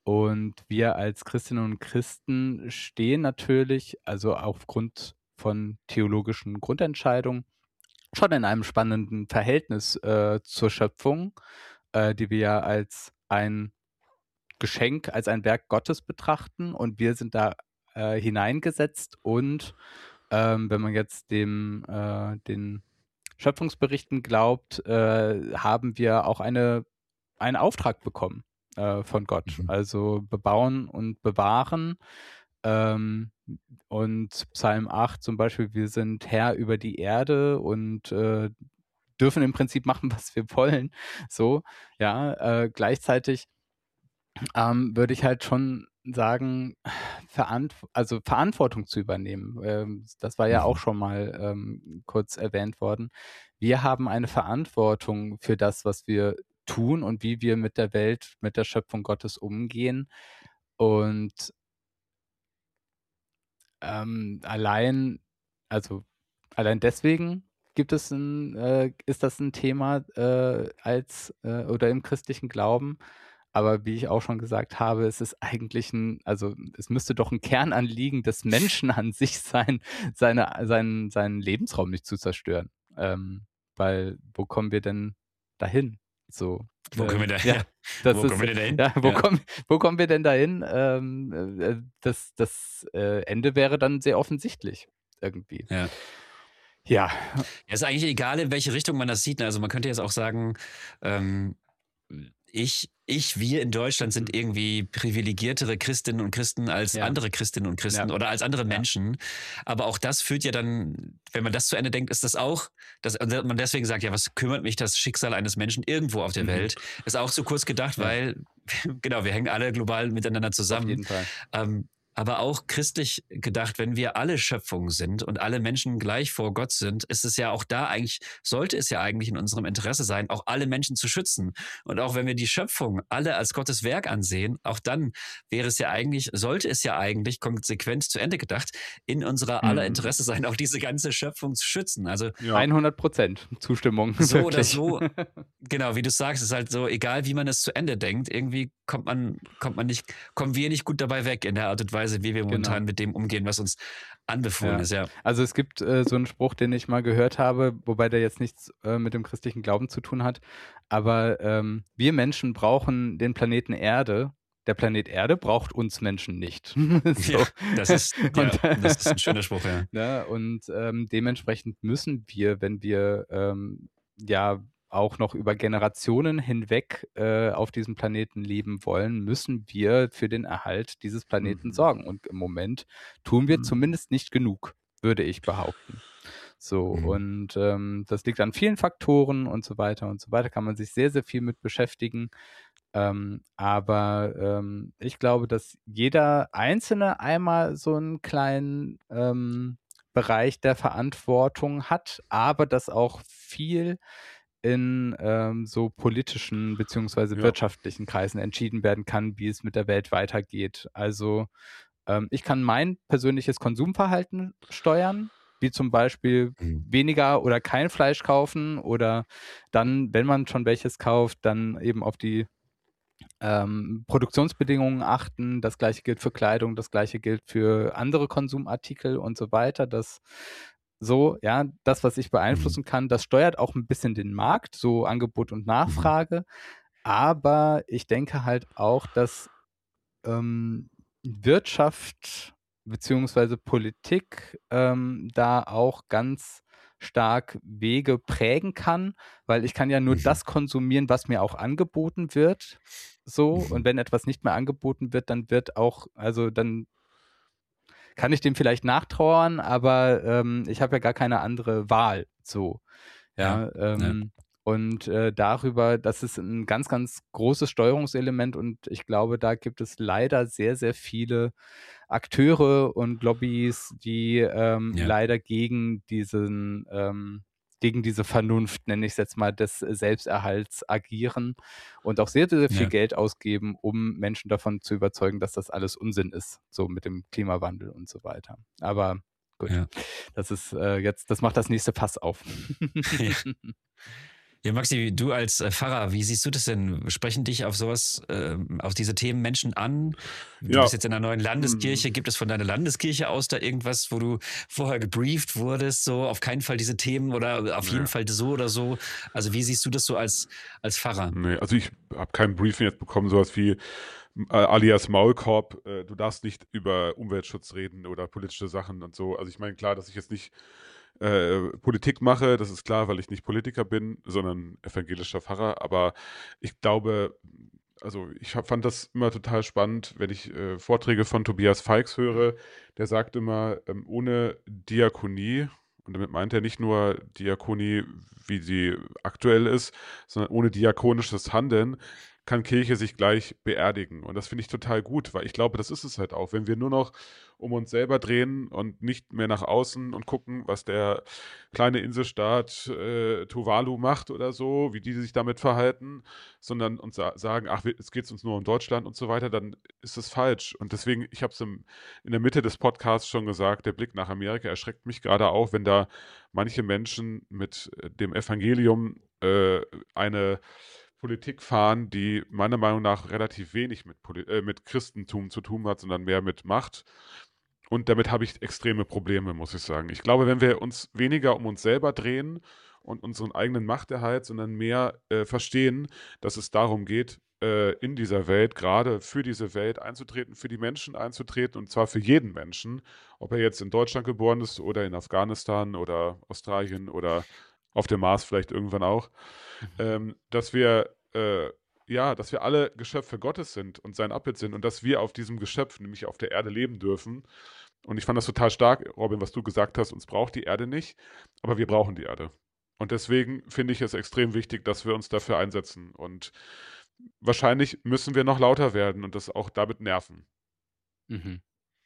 und wir als Christinnen und Christen stehen natürlich, also aufgrund von theologischen Grundentscheidungen, schon in einem spannenden Verhältnis äh, zur Schöpfung, äh, die wir ja als ein Geschenk, als ein Werk Gottes betrachten. Und wir sind da äh, hineingesetzt. Und ähm, wenn man jetzt dem, äh, den Schöpfungsberichten glaubt, äh, haben wir auch eine, einen Auftrag bekommen äh, von Gott. Mhm. Also bebauen und bewahren. Ähm, und Psalm acht zum Beispiel, wir sind Herr über die Erde und äh, dürfen im Prinzip machen, was wir wollen. So, ja, äh, gleichzeitig ähm, würde ich halt schon sagen, verant also Verantwortung zu übernehmen. Ähm, das war ja auch Mhm. schon mal ähm, kurz erwähnt worden. Wir haben eine Verantwortung für das, was wir tun und wie wir mit der Welt, mit der Schöpfung Gottes umgehen. Und ähm, allein, also allein deswegen gibt es ein, äh, ist das ein Thema äh, als äh, oder im christlichen Glauben. Aber wie ich auch schon gesagt habe, es ist eigentlich ein, also es müsste doch ein Kernanliegen des Menschen an sich sein, seine, seinen, seinen Lebensraum nicht zu zerstören. Ähm, weil wo kommen wir denn dahin? So, Wo kommen wir ähm, da, ja, ja, das wo kommen ist, wir äh, denn dahin? ja, wo Ja. kommen, wo kommen wir denn dahin? Ähm, äh, das das äh, Ende wäre dann sehr offensichtlich irgendwie. Ja. Ja, Ja, ist eigentlich egal, in welche Richtung man das sieht. Ne? Also man könnte jetzt auch sagen, ähm, ich, ich, wir in Deutschland sind irgendwie privilegiertere Christinnen und Christen als Ja. andere Christinnen und Christen Ja. oder als andere Ja. Menschen. Aber auch das führt ja dann, wenn man das zu Ende denkt, ist das auch, dass man deswegen sagt, ja, was kümmert mich das Schicksal eines Menschen irgendwo auf der Mhm. Welt? Ist auch zu kurz gedacht, Ja. weil, genau, wir hängen alle global miteinander Auf zusammen. jeden Fall. Ähm, aber auch christlich gedacht, wenn wir alle Schöpfung sind und alle Menschen gleich vor Gott sind, ist es ja auch da eigentlich, sollte es ja eigentlich in unserem Interesse sein, auch alle Menschen zu schützen. Und auch wenn wir die Schöpfung alle als Gottes Werk ansehen, auch dann wäre es ja eigentlich, sollte es ja eigentlich konsequent zu Ende gedacht, in unserer aller Mhm. Interesse sein, auch diese ganze Schöpfung zu schützen. Also Ja. hundert Prozent Zustimmung. so oder Wirklich. so, genau, wie du sagst, ist halt so, egal wie man es zu Ende denkt, irgendwie kommt man, kommt man nicht, kommen wir nicht gut dabei weg in der Art und Weise, wie wir momentan Genau. mit dem umgehen, was uns anbefohlen Ja. ist, ja. Also es gibt äh, so einen Spruch, den ich mal gehört habe, wobei der jetzt nichts äh, mit dem christlichen Glauben zu tun hat. Aber ähm, wir Menschen brauchen den Planeten Erde. Der Planet Erde braucht uns Menschen nicht. So. Ja, das ist, ja, Und, das ist ein schöner Spruch, ja. ne, und ähm, dementsprechend müssen wir, wenn wir ähm, ja auch noch über Generationen hinweg äh, auf diesem Planeten leben wollen, müssen wir für den Erhalt dieses Planeten Mhm. sorgen. Und im Moment tun wir Mhm. zumindest nicht genug, würde ich behaupten. So, Mhm. und ähm, das liegt an vielen Faktoren und so weiter und so weiter. Kann man sich sehr, sehr viel mit beschäftigen. Ähm, aber ähm, ich glaube, dass jeder Einzelne einmal so einen kleinen ähm, Bereich der Verantwortung hat, aber dass auch viel in ähm, so politischen beziehungsweise Ja. wirtschaftlichen Kreisen entschieden werden kann, wie es mit der Welt weitergeht. Also ähm, ich kann mein persönliches Konsumverhalten steuern, wie zum Beispiel Mhm. weniger oder kein Fleisch kaufen oder dann, wenn man schon welches kauft, dann eben auf die ähm, Produktionsbedingungen achten. Das gleiche gilt für Kleidung, das gleiche gilt für andere Konsumartikel und so weiter. Das so, ja, das, was ich Mhm. beeinflussen kann, das steuert auch ein bisschen den Markt, so Angebot und Mhm. Nachfrage. Aber ich denke halt auch, dass ähm, Wirtschaft beziehungsweise Politik ähm, da auch ganz stark Wege prägen kann, weil ich kann ja nur Mhm. das konsumieren, was mir auch angeboten wird. So, und Mhm. wenn etwas nicht mehr angeboten wird, dann wird auch, also dann kann ich dem vielleicht nachtrauern, aber ähm, ich habe ja gar keine andere Wahl. So, Ja, ja. ja, Ähm, und äh, darüber, das ist ein ganz, ganz großes Steuerungselement und ich glaube, da gibt es leider sehr, sehr viele Akteure und Lobbys, die ähm, ja, leider gegen diesen, ähm, gegen diese Vernunft, nenne ich es jetzt mal, des Selbsterhalts agieren und auch sehr, sehr viel ja. Geld ausgeben, um Menschen davon zu überzeugen, dass das alles Unsinn ist, so mit dem Klimawandel und so weiter. Aber gut, Ja. das ist äh, jetzt, das macht das nächste Fass auf. Ja. Ja, Maxi, du als äh, Pfarrer, wie siehst du das denn? Sprechen dich auf sowas, ähm, auf diese Themen Menschen an? Du Ja. bist jetzt in einer neuen Landeskirche. Mhm. Gibt es von deiner Landeskirche aus da irgendwas, wo du vorher gebrieft wurdest? So, auf keinen Fall diese Themen oder auf Nee. jeden Fall so oder so? Also, wie siehst du das so als, als Pfarrer? Nee, also ich habe kein Briefing jetzt bekommen, sowas wie äh, alias Maulkorb, äh, du darfst nicht über Umweltschutz reden oder politische Sachen und so. Also ich meine, klar, dass ich jetzt nicht äh, Politik mache, das ist klar, weil ich nicht Politiker bin, sondern evangelischer Pfarrer, aber ich glaube, also ich hab, fand das immer total spannend, wenn ich äh, Vorträge von Tobias Feix höre, der sagt immer, ähm, ohne Diakonie, und damit meint er nicht nur Diakonie, wie sie aktuell ist, sondern ohne diakonisches Handeln kann Kirche sich gleich beerdigen. Und das finde ich total gut, weil ich glaube, das ist es halt auch. Wenn wir nur noch um uns selber drehen und nicht mehr nach außen und gucken, was der kleine Inselstaat äh, Tuvalu macht oder so, wie die sich damit verhalten, sondern uns sa sagen, ach, wir- jetzt geht es uns nur um Deutschland und so weiter, dann ist das falsch. Und deswegen, ich habe es in der Mitte des Podcasts schon gesagt, der Blick nach Amerika erschreckt mich gerade auch, wenn da manche Menschen mit äh, dem Evangelium äh, eine Politik fahren, die meiner Meinung nach relativ wenig mit, Poli äh, mit Christentum zu tun hat, sondern mehr mit Macht. Und damit habe ich extreme Probleme, muss ich sagen. Ich glaube, wenn wir uns weniger um uns selber drehen und unseren eigenen Machterhalt, sondern mehr äh, verstehen, dass es darum geht, äh, in dieser Welt, gerade für diese Welt einzutreten, für die Menschen einzutreten, und zwar für jeden Menschen, ob er jetzt in Deutschland geboren ist oder in Afghanistan oder Australien oder auf dem Mars vielleicht irgendwann auch, Mhm. ähm, dass wir äh, ja, dass wir alle Geschöpfe Gottes sind und sein Abbild sind und dass wir auf diesem Geschöpf, nämlich auf der Erde, leben dürfen. Und ich fand das total stark, Robin, was du gesagt hast, uns braucht die Erde nicht, aber wir brauchen die Erde. Und deswegen finde ich es extrem wichtig, dass wir uns dafür einsetzen. Und wahrscheinlich müssen wir noch lauter werden und das auch damit nerven. Mhm.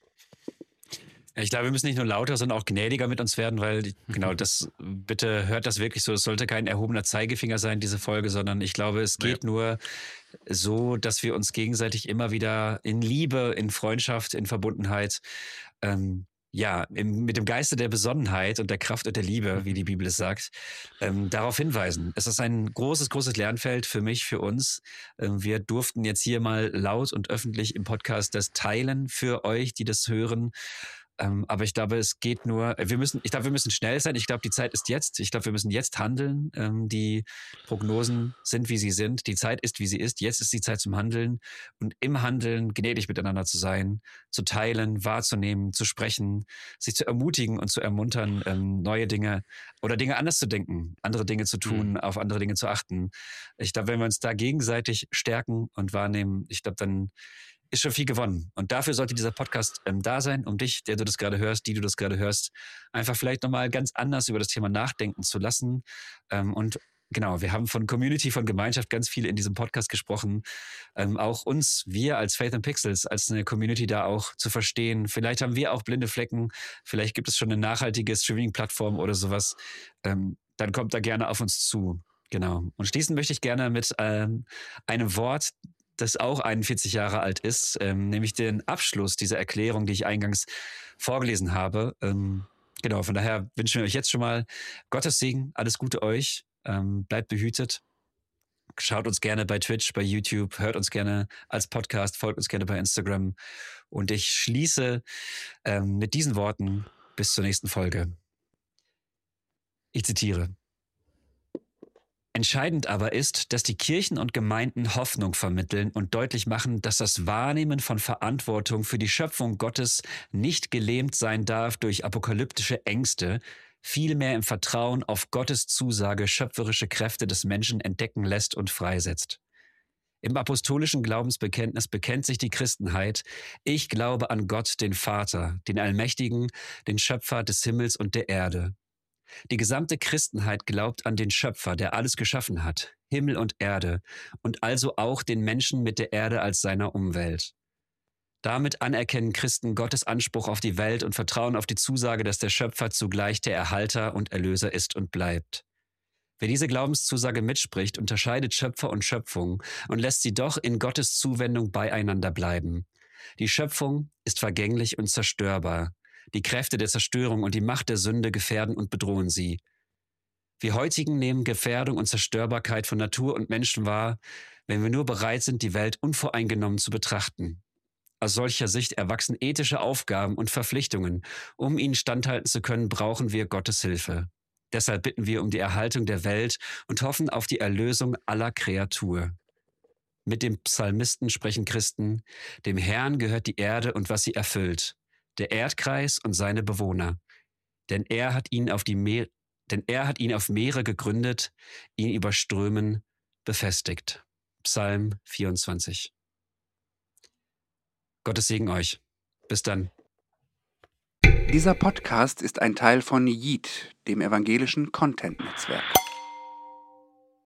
Ich glaube, wir müssen nicht nur lauter, sondern auch gnädiger mit uns werden, weil, genau, das, bitte hört das wirklich so, es sollte kein erhobener Zeigefinger sein, diese Folge, sondern ich glaube, es geht Nee. nur so, dass wir uns gegenseitig immer wieder in Liebe, in Freundschaft, in Verbundenheit, ähm, ja, im, mit dem Geiste der Besonnenheit und der Kraft und der Liebe, wie die Bibel es sagt, ähm, darauf hinweisen. Es ist ein großes, großes Lernfeld für mich, für uns. Ähm, wir durften jetzt hier mal laut und öffentlich im Podcast das teilen für euch, die das hören. Ähm, aber ich glaube, es geht nur, wir müssen, ich glaube, wir müssen schnell sein. Ich glaube, die Zeit ist jetzt. Ich glaube, wir müssen jetzt handeln. Ähm, die Prognosen sind, wie sie sind. Die Zeit ist, wie sie ist. Jetzt ist die Zeit zum Handeln. Und im Handeln gnädig miteinander zu sein, zu teilen, wahrzunehmen, zu sprechen, sich zu ermutigen und zu ermuntern, ähm, neue Dinge oder Dinge anders zu denken, andere Dinge zu tun, Mhm. auf andere Dinge zu achten. Ich glaube, wenn wir uns da gegenseitig stärken und wahrnehmen, ich glaube, dann ist schon viel gewonnen. Und dafür sollte dieser Podcast ähm, da sein, um dich, der du das gerade hörst, die du das gerade hörst, einfach vielleicht nochmal ganz anders über das Thema nachdenken zu lassen. Ähm, und genau, wir haben von Community, von Gemeinschaft ganz viel in diesem Podcast gesprochen. Ähm, auch uns, wir als Faith and Pixels, als eine Community da auch zu verstehen. Vielleicht haben wir auch blinde Flecken. Vielleicht gibt es schon eine nachhaltige Streaming-Plattform oder sowas. Ähm, dann kommt da gerne auf uns zu. Genau. Und schließen möchte ich gerne mit ähm, einem Wort, das auch einundvierzig Jahre alt ist, ähm, nämlich den Abschluss dieser Erklärung, die ich eingangs vorgelesen habe. Ähm, genau, von daher wünschen wir euch jetzt schon mal Gottes Segen, alles Gute euch, ähm, bleibt behütet, schaut uns gerne bei Twitch, bei YouTube, hört uns gerne als Podcast, folgt uns gerne bei Instagram und ich schließe ähm, mit diesen Worten bis zur nächsten Folge. Ich zitiere. Entscheidend aber ist, dass die Kirchen und Gemeinden Hoffnung vermitteln und deutlich machen, dass das Wahrnehmen von Verantwortung für die Schöpfung Gottes nicht gelähmt sein darf durch apokalyptische Ängste, vielmehr im Vertrauen auf Gottes Zusage schöpferische Kräfte des Menschen entdecken lässt und freisetzt. Im apostolischen Glaubensbekenntnis bekennt sich die Christenheit: Ich glaube an Gott, den Vater, den Allmächtigen, den Schöpfer des Himmels und der Erde. Die gesamte Christenheit glaubt an den Schöpfer, der alles geschaffen hat, Himmel und Erde, und also auch den Menschen mit der Erde als seiner Umwelt. Damit anerkennen Christen Gottes Anspruch auf die Welt und vertrauen auf die Zusage, dass der Schöpfer zugleich der Erhalter und Erlöser ist und bleibt. Wer diese Glaubenszusage mitspricht, unterscheidet Schöpfer und Schöpfung und lässt sie doch in Gottes Zuwendung beieinander bleiben. Die Schöpfung ist vergänglich und zerstörbar. Die Kräfte der Zerstörung und die Macht der Sünde gefährden und bedrohen sie. Wir heutigen nehmen Gefährdung und Zerstörbarkeit von Natur und Menschen wahr, wenn wir nur bereit sind, die Welt unvoreingenommen zu betrachten. Aus solcher Sicht erwachsen ethische Aufgaben und Verpflichtungen. Um ihnen standhalten zu können, brauchen wir Gottes Hilfe. Deshalb bitten wir um die Erhaltung der Welt und hoffen auf die Erlösung aller Kreatur. Mit dem Psalmisten sprechen Christen: Dem Herrn gehört die Erde und was sie erfüllt, der Erdkreis und seine Bewohner. Denn er hat ihn auf die Meer, denn er hat ihn auf Meere gegründet, ihn über Strömen befestigt. Psalm vierundzwanzig. Gottes Segen euch. Bis dann. Dieser Podcast ist ein Teil von Yeet, dem evangelischen Content-Netzwerk.